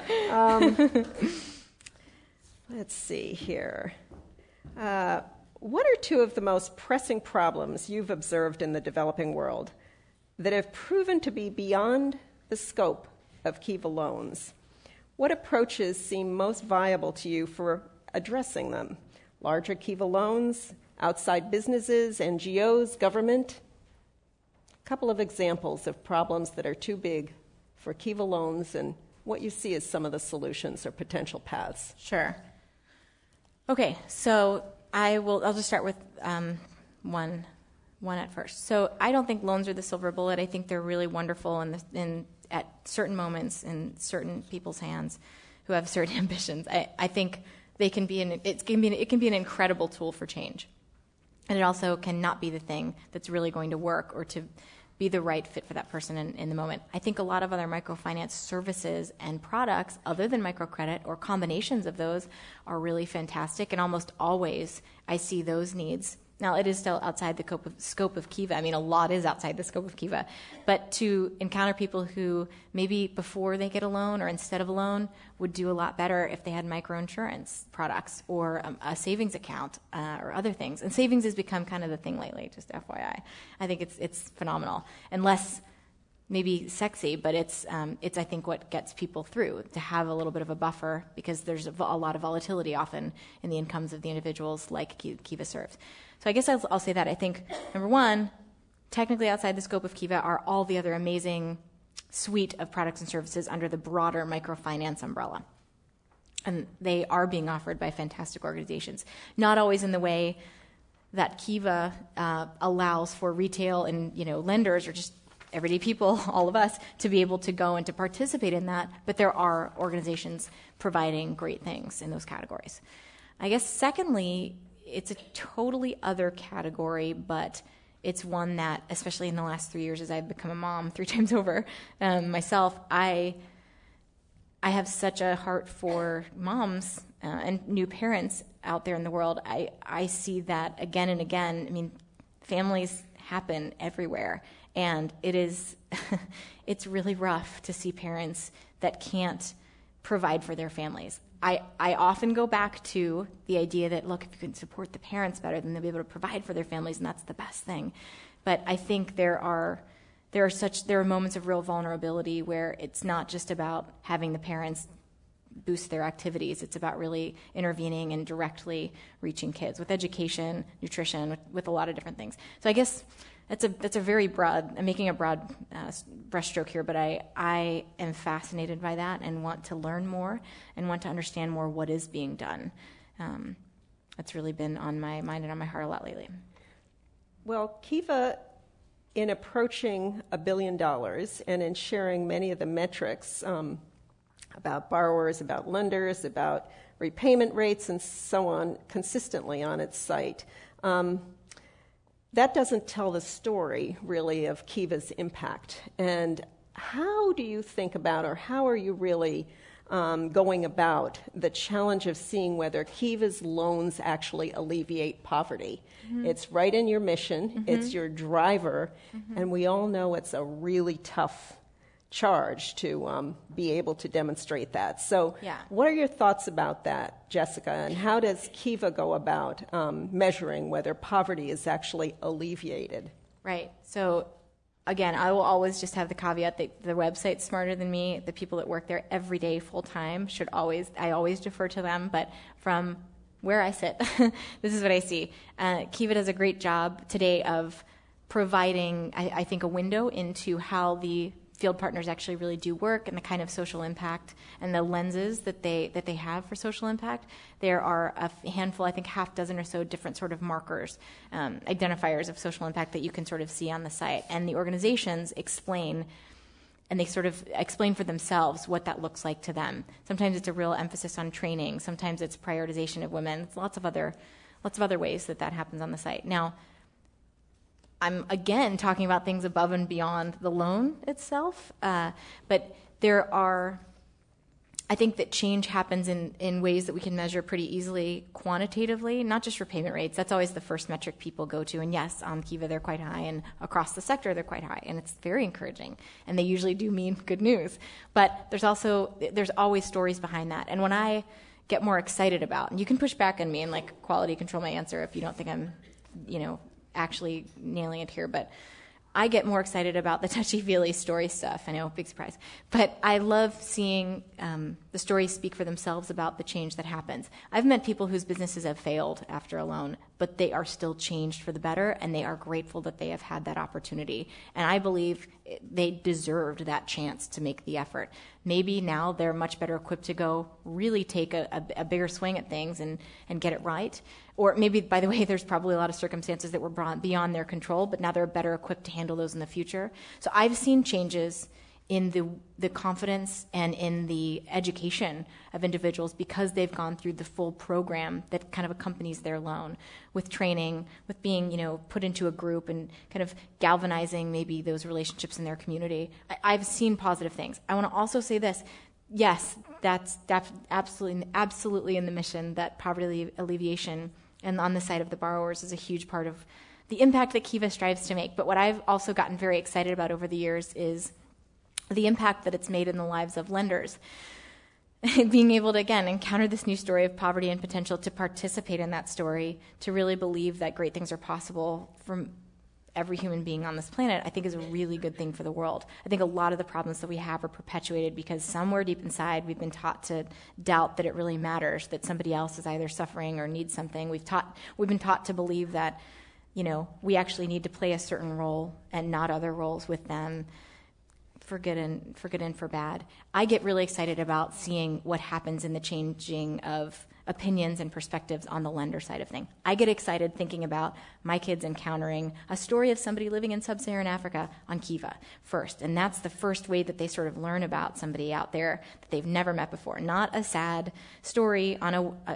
Let's see here. What are two of the most pressing problems you've observed in the developing world that have proven to be beyond the scope of Kiva loans? What approaches seem most viable to you for addressing them? Larger Kiva loans, outside businesses, NGOs, government? A couple of examples of problems that are too big for Kiva loans and what you see as some of the solutions or potential paths. Sure. Okay, so I'll just start with one at first. So I don't think loans are the silver bullet. I think they're really wonderful at certain moments in certain people's hands who have certain ambitions. I think it can be an incredible tool for change. And it also cannot be the thing that's really going to work or to be the right fit for that person in the moment. I think a lot of other microfinance services and products, other than microcredit or combinations of those, are really fantastic. And almost always I see those needs. Now, it is still outside the scope of Kiva. I mean, a lot is outside the scope of Kiva. But to encounter people who maybe before they get a loan or instead of a loan would do a lot better if they had microinsurance products or a savings account or other things. And savings has become kind of the thing lately, just FYI. I think it's phenomenal. And less maybe sexy, but it's I think what gets people through, to have a little bit of a buffer, because there's a lot of volatility often in the incomes of the individuals like Kiva serves. So I guess I'll say that. I think, number one, technically outside the scope of Kiva are all the other amazing suite of products and services under the broader microfinance umbrella. And they are being offered by fantastic organizations, not always in the way that Kiva allows for retail and lenders, or just everyday people, all of us, to be able to go and to participate in that. But there are organizations providing great things in those categories. I guess secondly, it's a totally other category, but it's one that, especially in the last 3 years as I've become a mom 3 times over myself, I have such a heart for moms and new parents out there in the world. I see that again and again. I mean, families happen everywhere, and it's really rough to see parents that can't provide for their families. I often go back to the idea that, look, if you can support the parents better, then they'll be able to provide for their families, and that's the best thing. But I think there are moments of real vulnerability where it's not just about having the parents boost their activities. It's about really intervening and directly reaching kids with education, nutrition, with a lot of different things. So I guess that's a very broad, I'm making a broad brushstroke here, but I am fascinated by that and want to learn more and want to understand more what is being done. That's really been on my mind and on my heart a lot lately. Well, Kiva, in approaching $1 billion and in sharing many of the metrics about borrowers, about lenders, about repayment rates, and so on, consistently on its site, that doesn't tell the story, really, of Kiva's impact. And how do you think about, or how are you really going about the challenge of seeing whether Kiva's loans actually alleviate poverty? Mm-hmm. It's right in your mission. Mm-hmm. It's your driver. Mm-hmm. And we all know it's a really tough charge to be able to demonstrate that. So what are your thoughts about that, Jessica, and how does Kiva go about measuring whether poverty is actually alleviated? Right. So again, I will always just have the caveat that the website's smarter than me. The people that work there every day full time I always defer to them, but from where I sit, this is what I see. Kiva does a great job today of providing, I think, a window into how the field partners actually really do work and the kind of social impact and the lenses that they have for social impact. There are a handful, I think half dozen or so different sort of markers, identifiers of social impact that you can sort of see on the site. And the organizations explain, and they sort of explain for themselves what that looks like to them. Sometimes it's a real emphasis on training. Sometimes it's prioritization of women. It's lots of other ways that happens on the site. Now, I'm, again, talking about things above and beyond the loan itself, but I think that change happens in ways that we can measure pretty easily quantitatively, not just repayment rates. That's always the first metric people go to, and yes, on Kiva they're quite high, and across the sector they're quite high, and it's very encouraging, and they usually do mean good news. But there's always stories behind that, and when I get more excited about, and you can push back on me and like quality control my answer if you don't think I'm, actually nailing it here, but I get more excited about the touchy-feely story stuff. I know, big surprise. But I love seeing the stories speak for themselves about the change that happens. I've met people whose businesses have failed after a loan, but they are still changed for the better, and they are grateful that they have had that opportunity. And I believe they deserved that chance to make the effort. Maybe now they're much better equipped to go really take a bigger swing at things and get it right. Or maybe, by the way, there's probably a lot of circumstances that were beyond their control, but now they're better equipped to handle those in the future. So I've seen changes in the confidence and in the education of individuals because they've gone through the full program that kind of accompanies their loan, with training, with being, put into a group and kind of galvanizing maybe those relationships in their community. I've seen positive things. I want to also say this. Yes, that's absolutely in the mission that poverty alleviation and on the side of the borrowers is a huge part of the impact that Kiva strives to make. But what I've also gotten very excited about over the years is the impact that it's made in the lives of lenders. Being able to, again, encounter this new story of poverty and potential, to participate in that story, to really believe that great things are possible from every human being on this planet, I think is a really good thing for the world. I think a lot of the problems that we have are perpetuated because somewhere deep inside we've been taught to doubt that it really matters, that somebody else is either suffering or needs something. We've been taught to believe that, we actually need to play a certain role and not other roles with them, for good and for bad. I get really excited about seeing what happens in the changing of opinions and perspectives on the lender side of things. I get excited thinking about my kids encountering a story of somebody living in sub-Saharan Africa on Kiva first. And that's the first way that they sort of learn about somebody out there that they've never met before. Not a sad story on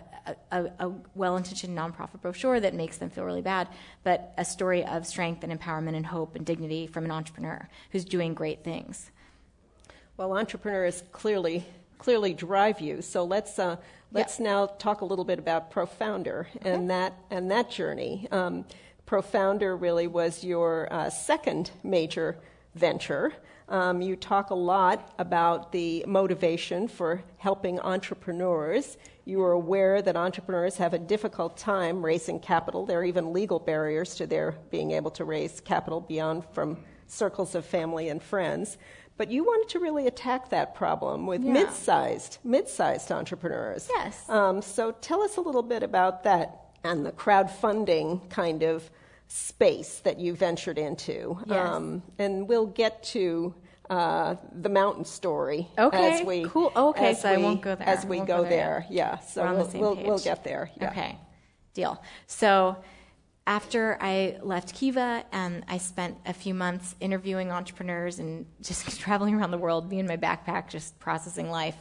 a well-intentioned nonprofit brochure that makes them feel really bad, but a story of strength and empowerment and hope and dignity from an entrepreneur who's doing great things. Well, entrepreneurs clearly drive you. So let's now talk a little bit about ProFounder and that journey. ProFounder really was your second major venture. You talk a lot about the motivation for helping entrepreneurs. You are aware that entrepreneurs have a difficult time raising capital. There are even legal barriers to their being able to raise capital beyond from circles of family and friends. But you wanted to really attack that problem with mid-sized entrepreneurs. Yes. So tell us a little bit about that and the crowdfunding kind of space that you ventured into. Yes. And we'll get to the mountain story. Okay, cool. Okay, so I won't go there. As we go there. Yeah, so we'll get there. Yeah. Okay, deal. So after I left Kiva, I spent a few months interviewing entrepreneurs and just traveling around the world, me in my backpack, just processing life,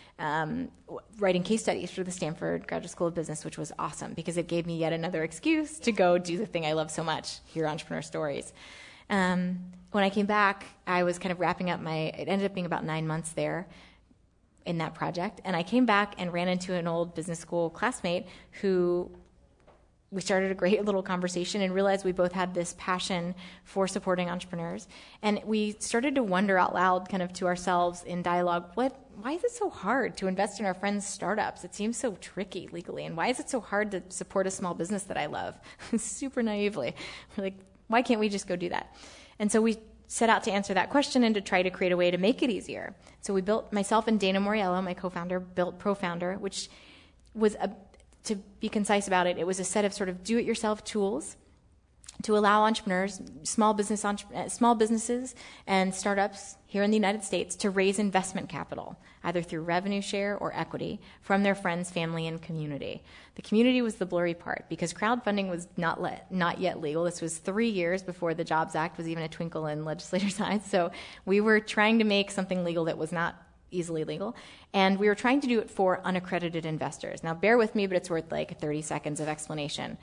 writing case studies for the Stanford Graduate School of Business, which was awesome because it gave me yet another excuse to go do the thing I love so much, hear entrepreneur stories. When I came back, I was kind of wrapping up it ended up being about 9 months there in that project, and I came back and ran into an old business school classmate who we started a great little conversation and realized we both had this passion for supporting entrepreneurs. And we started to wonder out loud kind of to ourselves in dialogue, why is it so hard to invest in our friends' startups? It seems so tricky legally. And why is it so hard to support a small business that I love? Super naively. We're like, why can't we just go do that? And so we set out to answer that question and to try to create a way to make it easier. So we built, myself and Dana Moriello, my co-founder, built ProFounder, which was to be concise about it, it was a set of sort of do-it-yourself tools to allow entrepreneurs, small businesses and startups here in the United States to raise investment capital, either through revenue share or equity, from their friends, family, and community. The community was the blurry part because crowdfunding was not yet legal. This was 3 years before the Jobs Act was even a twinkle in legislators' eyes. So we were trying to make something legal that was not easily legal, and we were trying to do it for unaccredited investors. Now, bear with me, but it's worth like 30 seconds of explanation.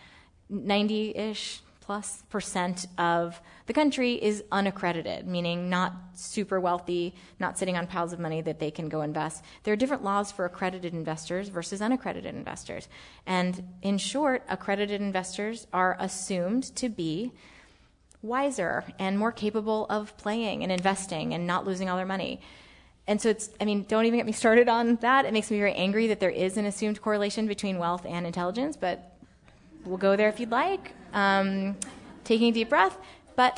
90-ish plus % of the country is unaccredited, meaning not super wealthy, not sitting on piles of money that they can go invest. There are different laws for accredited investors versus unaccredited investors. And in short, accredited investors are assumed to be wiser and more capable of playing and investing and not losing all their money. And so don't even get me started on that. It makes me very angry that there is an assumed correlation between wealth and intelligence, but we'll go there if you'd like. Taking a deep breath. But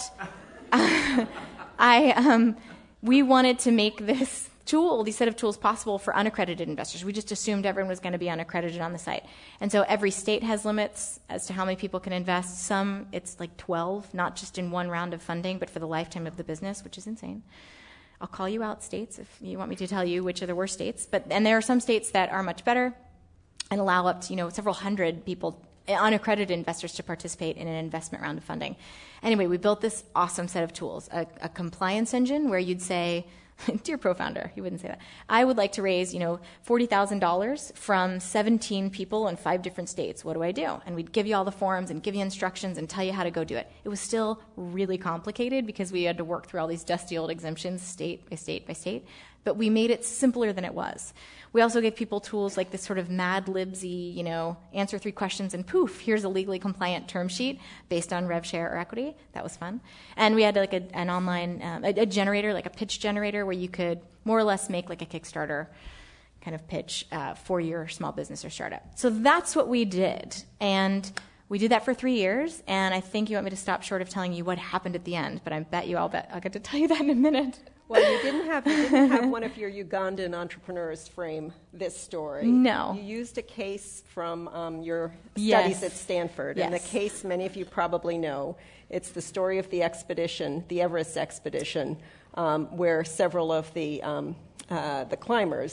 we wanted to make this these set of tools possible for unaccredited investors. We just assumed everyone was going to be unaccredited on the site. And so every state has limits as to how many people can invest. Some, it's like 12, not just in one round of funding, but for the lifetime of the business, which is insane. I'll call you out states if you want me to tell you which are the worst states. And there are some states that are much better and allow up to several hundred people, unaccredited investors, to participate in an investment round of funding. Anyway, we built this awesome set of tools, a compliance engine where you'd say, dear ProFounder, you wouldn't say that. I would like to raise, $40,000 from 17 people in 5 different states. What do I do? And we'd give you all the forms and give you instructions and tell you how to go do it. It was still really complicated because we had to work through all these dusty old exemptions state by state by state. But we made it simpler than it was. We also gave people tools like this sort of Mad Libs-y, answer 3 questions and poof, here's a legally compliant term sheet based on rev share or equity. That was fun. And we had like an online, a generator, like a pitch generator where you could more or less make like a Kickstarter kind of pitch for your small business or startup. So that's what we did. And we did that for 3 years. And I think you want me to stop short of telling you what happened at the end, but I'll get to tell you that in a minute. Well, you didn't have one of your Ugandan entrepreneurs frame this story. No. You used a case from your studies at Stanford. Yes. And the case many of you probably know. It's the story of the expedition, the Everest expedition, where several of the climbers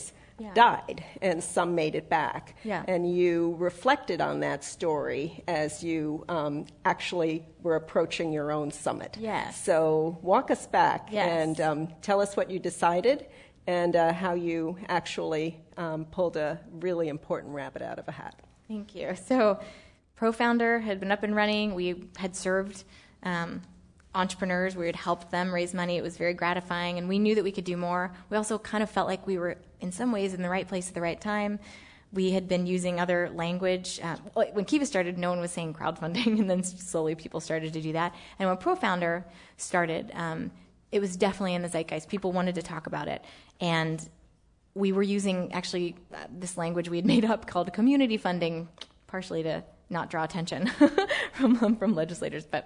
died, and some made it back. Yeah. And you reflected on that story as you actually were approaching your own summit. Yes. So walk us back Yes. and tell us what you decided and how you actually pulled a really important rabbit out of a hat. Thank you. So ProFounder had been up and running. We had served entrepreneurs. We had helped them raise money. It was very gratifying, and we knew that we could do more. We also kind of felt like we were, in some ways, in the right place at the right time. We had been using other language. When Kiva started, no one was saying crowdfunding, and then slowly people started to do that. And when ProFounder started, it was definitely in the zeitgeist. People wanted to talk about it. And we were using, actually, this language we had made up called community funding, partially to not draw attention from legislators. But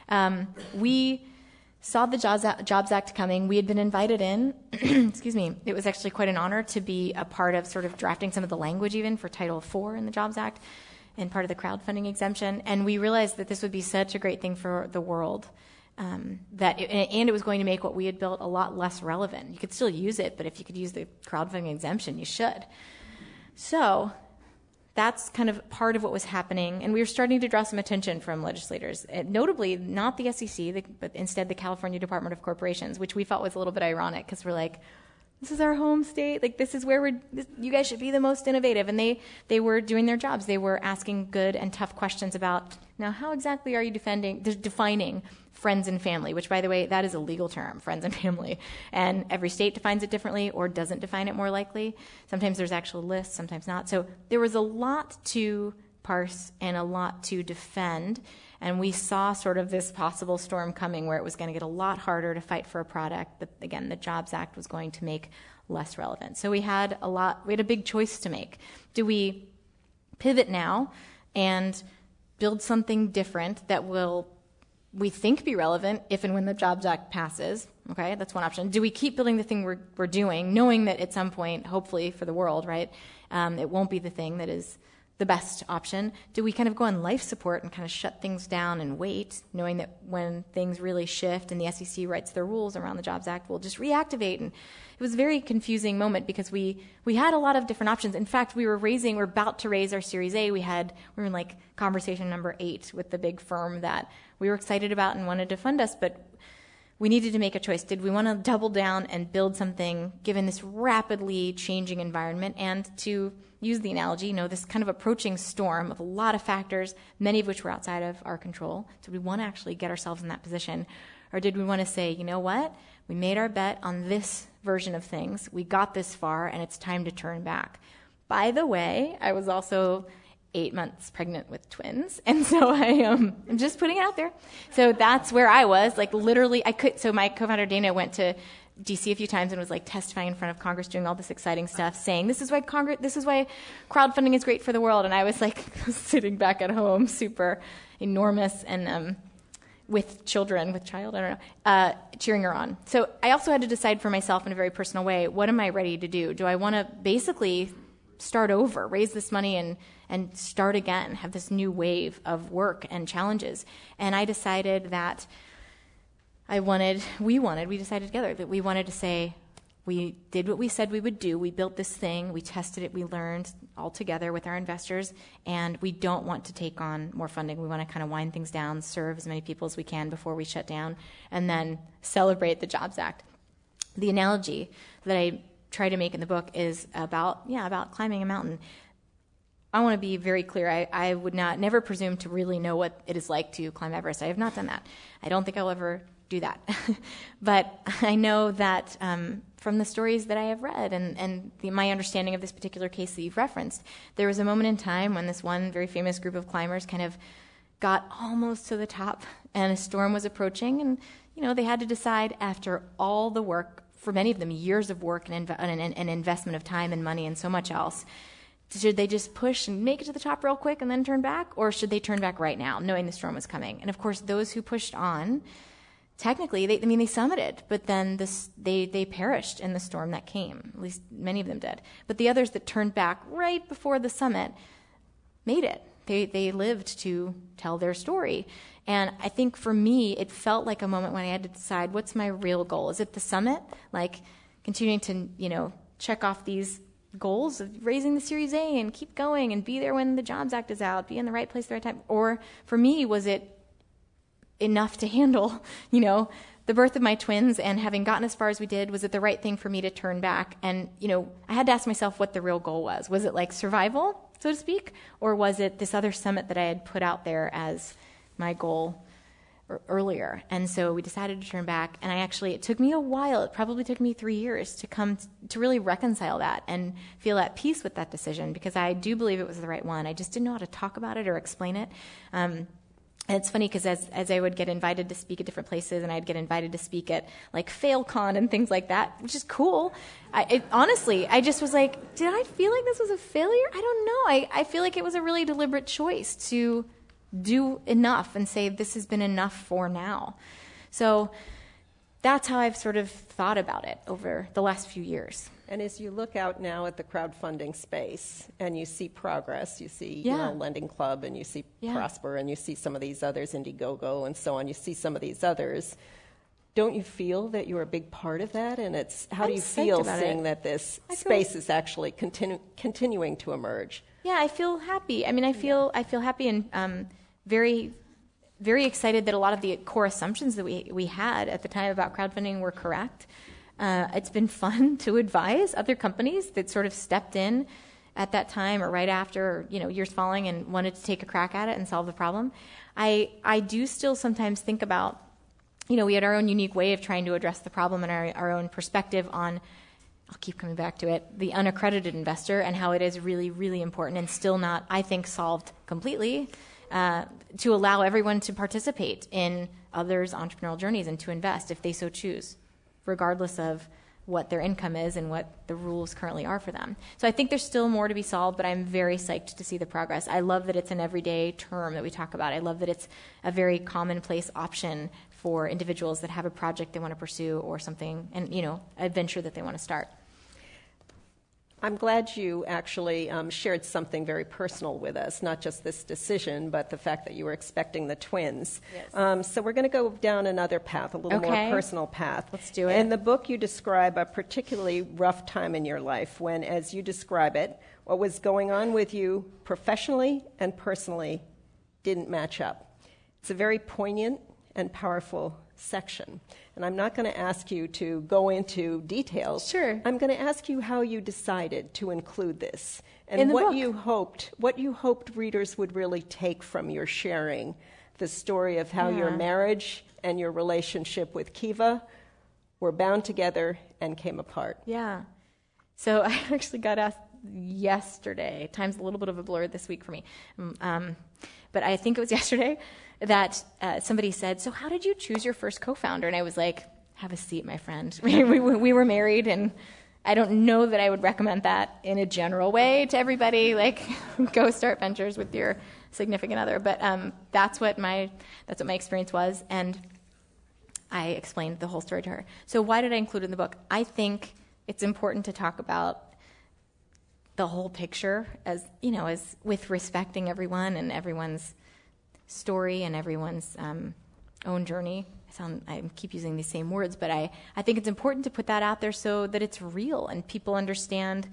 we saw the Jobs Act coming. We had been invited in. Excuse me. It was actually quite an honor to be a part of sort of drafting some of the language even for Title IV in the Jobs Act and part of the crowdfunding exemption. And we realized that this would be such a great thing for the world, and it was going to make what we had built a lot less relevant. You could still use it, but if you could use the crowdfunding exemption, you should. So that's kind of part of what was happening, and we were starting to draw some attention from legislators, notably not the SEC, but instead the California Department of Corporations, which we felt was a little bit ironic because we're like, this is our home state, like this is where you guys should be the most innovative, and they were doing their jobs. They were asking good and tough questions about, now how exactly are you defining friends and family, which, by the way, that is a legal term, friends and family. And every state defines it differently or doesn't define it more likely. Sometimes there's actual lists, sometimes not. So there was a lot to parse and a lot to defend. And we saw sort of this possible storm coming where it was going to get a lot harder to fight for a product that, again, the Jobs Act was going to make less relevant. So we had a big choice to make. Do we pivot now and build something different that will, we think, be relevant if and when the Jobs Act passes? Okay, that's one option. Do we keep building the thing we're doing, knowing that at some point, hopefully for the world, right, it won't be the thing that is the best option? Do we kind of go on life support and kind of shut things down and wait, knowing that when things really shift and the SEC writes their rules around the Jobs Act, we'll just reactivate? And it was a very confusing moment because we had a lot of different options. In fact, we're about to raise our Series A. We were in like conversation number 8 with the big firm that we were excited about and wanted to fund us, but we needed to make a choice. Did we want to double down and build something given this rapidly changing environment, and to use the analogy, this kind of approaching storm of a lot of factors, many of which were outside of our control? Did we want to actually get ourselves in that position? Or did we want to say, you know what? We made our bet on this version of things. We got this far, and it's time to turn back. By the way, I was also 8 months pregnant with twins, and so I'm just putting it out there. So that's where I was, like literally, so my co-founder Dana went to DC a few times and was like testifying in front of Congress, doing all this exciting stuff, saying this is why crowdfunding is great for the world, and I was like sitting back at home, super enormous, and with child, I don't know, cheering her on. So I also had to decide for myself in a very personal way, what am I ready to do? Do I want to basically start over, raise this money and start again, have this new wave of work and challenges? And I decided that we decided together that we wanted to say, we did what we said we would do. We built this thing, we tested it, we learned all together with our investors, and we don't want to take on more funding. We want to kind of wind things down, serve as many people as we can before we shut down, and then celebrate the Jobs Act. The analogy that I try to make in the book is about climbing a mountain. I want to be very clear. I would never presume to really know what it is like to climb Everest. I have not done that. I don't think I'll ever do that. But I know that from the stories that I have read and my understanding of this particular case that you've referenced, there was a moment in time when this one very famous group of climbers kind of got almost to the top, and a storm was approaching, and they had to decide, after all the work, for many of them years of work and investment of time and money and so much else, should they just push and make it to the top real quick and then turn back, or should they turn back right now, knowing the storm was coming? And of course, those who pushed on, technically, they summited, but then they perished in the storm that came. At least many of them did. But the others that turned back right before the summit made it. They lived to tell their story. And I think for me, it felt like a moment when I had to decide, what's my real goal? Is it the summit? Like continuing to, check off these goals of raising the Series A and keep going and be there when the Jobs Act is out, be in the right place at the right time? Or for me, was it enough to handle, the birth of my twins and having gotten as far as we did? Was it the right thing for me to turn back? And, I had to ask myself what the real goal was. Was it like survival, so to speak? Or was it this other summit that I had put out there as my goal earlier? And so we decided to turn back. And it took me a while. It probably took me 3 years to come to really reconcile that and feel at peace with that decision, because I do believe it was the right one. I just didn't know how to talk about it or explain it. And it's funny because as I would get invited to speak at different places, and I'd get invited to speak at like FailCon and things like that, which is cool. Honestly, I just was like, did I feel like this was a failure? I don't know. I feel like it was a really deliberate choice to do enough and say this has been enough for now. So that's how I've sort of thought about it over the last few years. And as you look out now at the crowdfunding space and you see progress, you see Lending Club, and you see Prosper, and you see some of these others, Indiegogo and so on, you see some of these others, don't you feel that you're a big part of that? And how do you feel seeing that this space is actually continuing to emerge? Yeah, I feel happy. I feel happy and very, very excited that a lot of the core assumptions that we had at the time about crowdfunding were correct. It's been fun to advise other companies that sort of stepped in at that time or right after, years following, and wanted to take a crack at it and solve the problem. I do still sometimes think about, we had our own unique way of trying to address the problem and our own perspective on, I'll keep coming back to it, the unaccredited investor, and how it is really, really important and still not, I think, solved completely, to allow everyone to participate in others' entrepreneurial journeys and to invest if they so choose, regardless of what their income is and what the rules currently are for them. So I think there's still more to be solved, but I'm very psyched to see the progress. I love that it's an everyday term that we talk about. I love that it's a very commonplace option for individuals that have a project they want to pursue or something, and a venture that they want to start. I'm glad you actually shared something very personal with us, not just this decision, but the fact that you were expecting the twins. Yes. So we're going to go down another path, a little more personal path. Let's do it. In the book, you describe a particularly rough time in your life when, as you describe it, what was going on with you professionally and personally didn't match up. It's a very poignant and powerful section. And I'm not going to ask you to go into details. Sure. I'm going to ask you how you decided to include this and what you hoped readers would really take from your sharing the story of how your marriage and your relationship with Kiva were bound together and came apart. Yeah. So I actually got asked yesterday. Time's a little bit of a blur this week for me. But I think it was yesterday that somebody said, so how did you choose your first co-founder? And I was like, have a seat, my friend. we were married, and I don't know that I would recommend that in a general way to everybody, like go start ventures with your significant other. But that's what my experience was, and I explained the whole story to her. So why did I include it in the book? I think it's important to talk about the whole picture as with respecting everyone and everyone's story and everyone's own journey. I keep using these same words, but I think it's important to put that out there so that it's real and people understand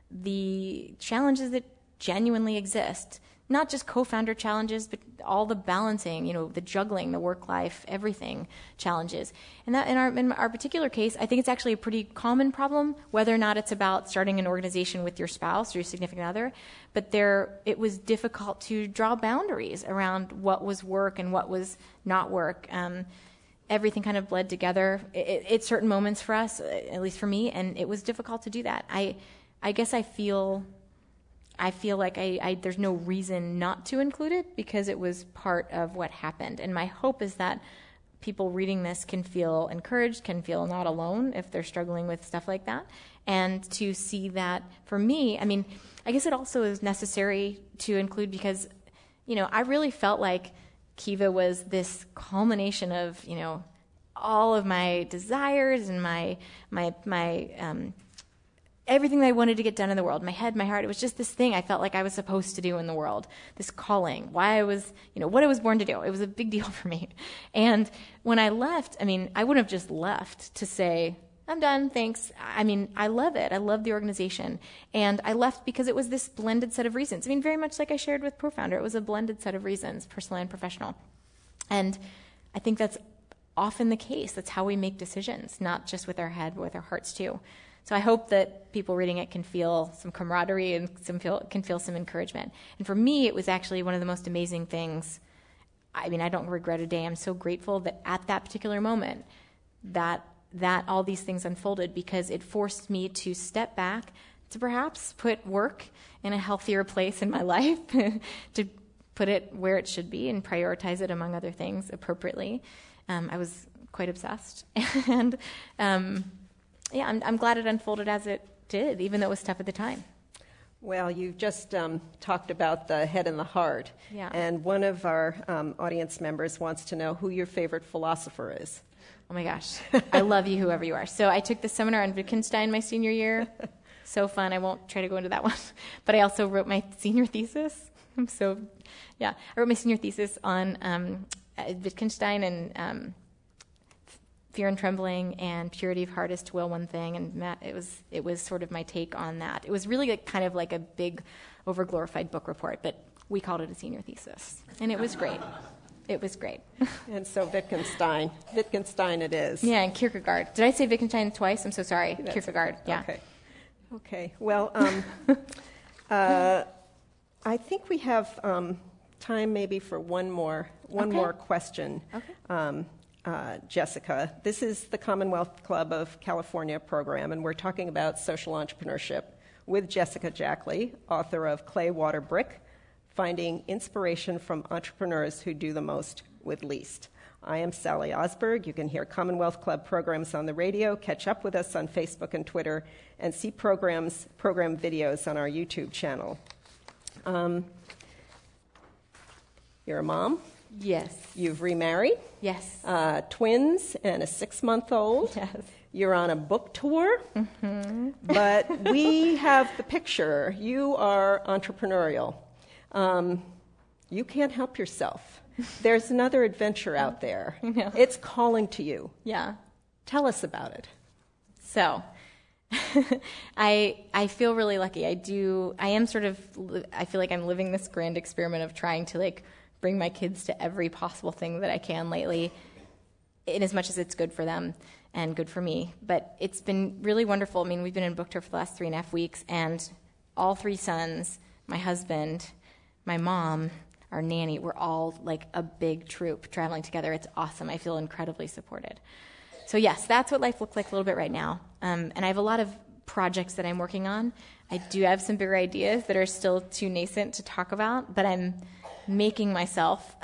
the challenges that genuinely exist. Not just co-founder challenges, but all the balancing, the juggling, the work-life, everything challenges. And that in our particular case, I think it's actually a pretty common problem, whether or not it's about starting an organization with your spouse or your significant other. But it was difficult to draw boundaries around what was work and what was not work. Everything kind of bled together at certain moments for us, at least for me, and it was difficult to do that. I guess I feel like there's no reason not to include it because it was part of what happened. And my hope is that people reading this can feel encouraged, can feel not alone if they're struggling with stuff like that. And to see that, for me, I guess it also is necessary to include because, I really felt like Kiva was this culmination of, all of my desires and my everything that I wanted to get done in the world, my head, my heart. It was just this thing I felt like I was supposed to do in the world, this calling, why I was, what I was born to do. It was a big deal for me. And when I left, I wouldn't have just left to say, I'm done, thanks. I mean, I love it. I love the organization. And I left because it was this blended set of reasons. I mean, very much like I shared with ProFounder, it was a blended set of reasons, personal and professional. And I think that's often the case. That's how we make decisions, not just with our head, but with our hearts too. So I hope that people reading it can feel some camaraderie and can feel some encouragement. And for me, it was actually one of the most amazing things. I mean, I don't regret a day. I'm so grateful that at that particular moment, that all these things unfolded, because it forced me to step back, to perhaps put work in a healthier place in my life, to put it where it should be and prioritize it among other things appropriately. I was quite obsessed. And I'm glad it unfolded as it did, even though it was tough at the time. Well, you just talked about the head and the heart. Yeah. And one of our audience members wants to know who your favorite philosopher is. Oh my gosh, I love you, whoever you are. So I took the seminar on Wittgenstein my senior year. So fun. I won't try to go into that one. But I also wrote my senior thesis. I wrote my senior thesis on Wittgenstein and Fear and Trembling and Purity of Heart is to Will One Thing. And it was sort of my take on that. It was really kind of like a big, overglorified book report, but we called it a senior thesis. And it was great. It was great. And so Wittgenstein it is. Yeah, and Kierkegaard. Did I say Wittgenstein twice? I'm so sorry. Kierkegaard, yeah. Okay. Well, I think we have time maybe for one more question. Okay. Jessica, this is the Commonwealth Club of California program, and we're talking about social entrepreneurship with Jessica Jackley, author of Clay, Water, Brick, Finding Inspiration from Entrepreneurs Who Do the Most with Least. I am Sally Osberg. You can hear Commonwealth Club programs on the radio, catch up with us on Facebook and Twitter, and see program videos on our YouTube channel. You're a mom? Yes. You've remarried? Yes. Twins and a 6-month-old? Yes. You're on a book tour? Mm-hmm. But we have the picture. You are entrepreneurial. You can't help yourself. There's another adventure out there. Yeah. It's calling to you. Yeah. Tell us about it. So, I feel really lucky. I feel like I'm living this grand experiment of trying to bring my kids to every possible thing that I can lately, in as much as it's good for them and good for me. But it's been really wonderful. I mean, we've been in book tour for the last 3.5 weeks, and all 3 sons, my husband, my mom, our nanny, we're all like a big troop traveling together. It's awesome. I feel incredibly supported. So yes, that's what life looks like a little bit right now. And I have a lot of projects that I'm working on. I do have some bigger ideas that are still too nascent to talk about, but I'm making myself,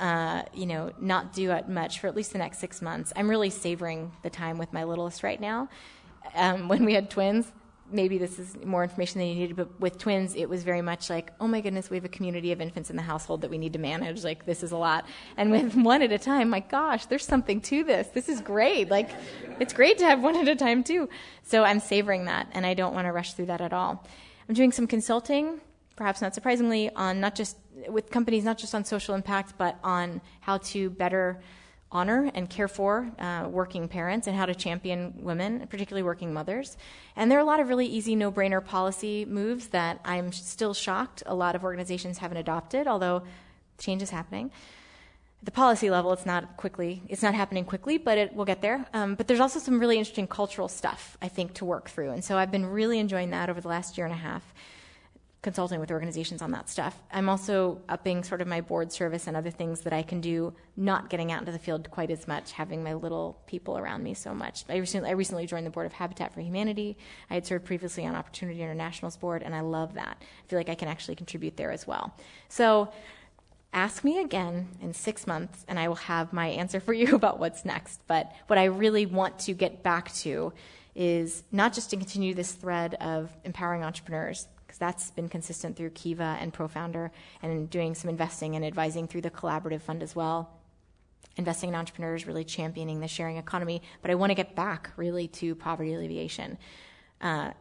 not do much for at least the next 6 months. I'm really savoring the time with my littlest right now. When we had twins, maybe this is more information than you needed, but with twins, it was very much like, oh my goodness, we have a community of infants in the household that we need to manage. Like, this is a lot. And with one at a time, my gosh, there's something to this. This is great. Like, it's great to have one at a time too. So I'm savoring that, and I don't want to rush through that at all. I'm doing some consulting, perhaps not surprisingly, on not just with companies, not just on social impact, but on how to better honor and care for working parents and how to champion women, particularly working mothers. And there are a lot of really easy, no-brainer policy moves that I'm still shocked a lot of organizations haven't adopted, although change is happening. At the policy level, it's not happening quickly, but we'll get there. But there's also some really interesting cultural stuff, I think, to work through. And so I've been really enjoying that over the last 1.5 years, consulting with organizations on that stuff. I'm also upping sort of my board service and other things that I can do, not getting out into the field quite as much, having my little people around me so much. I recently joined the board of Habitat for Humanity. I had served previously on Opportunity International's board, and I love that. I feel like I can actually contribute there as well. So ask me again in 6 months, and I will have my answer for you about what's next. But what I really want to get back to is not just to continue this thread of empowering entrepreneurs, because that's been consistent through Kiva and ProFounder, and doing some investing and advising through the Collaborative Fund as well. Investing in entrepreneurs, really championing the sharing economy. But I want to get back really to poverty alleviation. And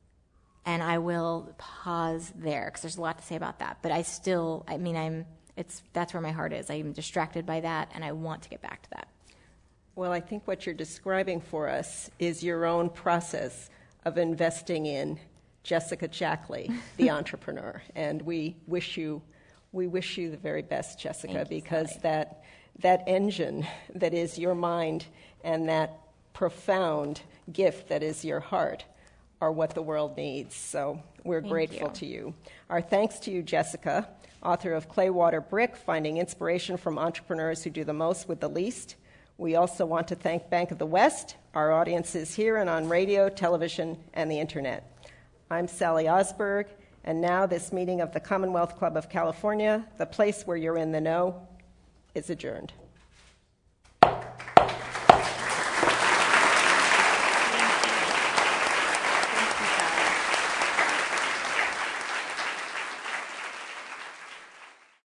I will pause there because there's a lot to say about that. But that's where my heart is. I'm distracted by that, and I want to get back to that. Well, I think what you're describing for us is your own process of investing in Jessica Jackley, the entrepreneur. And we wish you the very best, Jessica, because that engine that is your mind and that profound gift that is your heart are what the world needs. So we're grateful to you. Our thanks to you, Jessica, author of Clay Water Brick, Finding Inspiration from Entrepreneurs Who Do the Most with the Least. We also want to thank Bank of the West, our audiences here and on radio, television, and the internet. I'm Sally Osberg, and now this meeting of the Commonwealth Club of California, the place where you're in the know, is adjourned.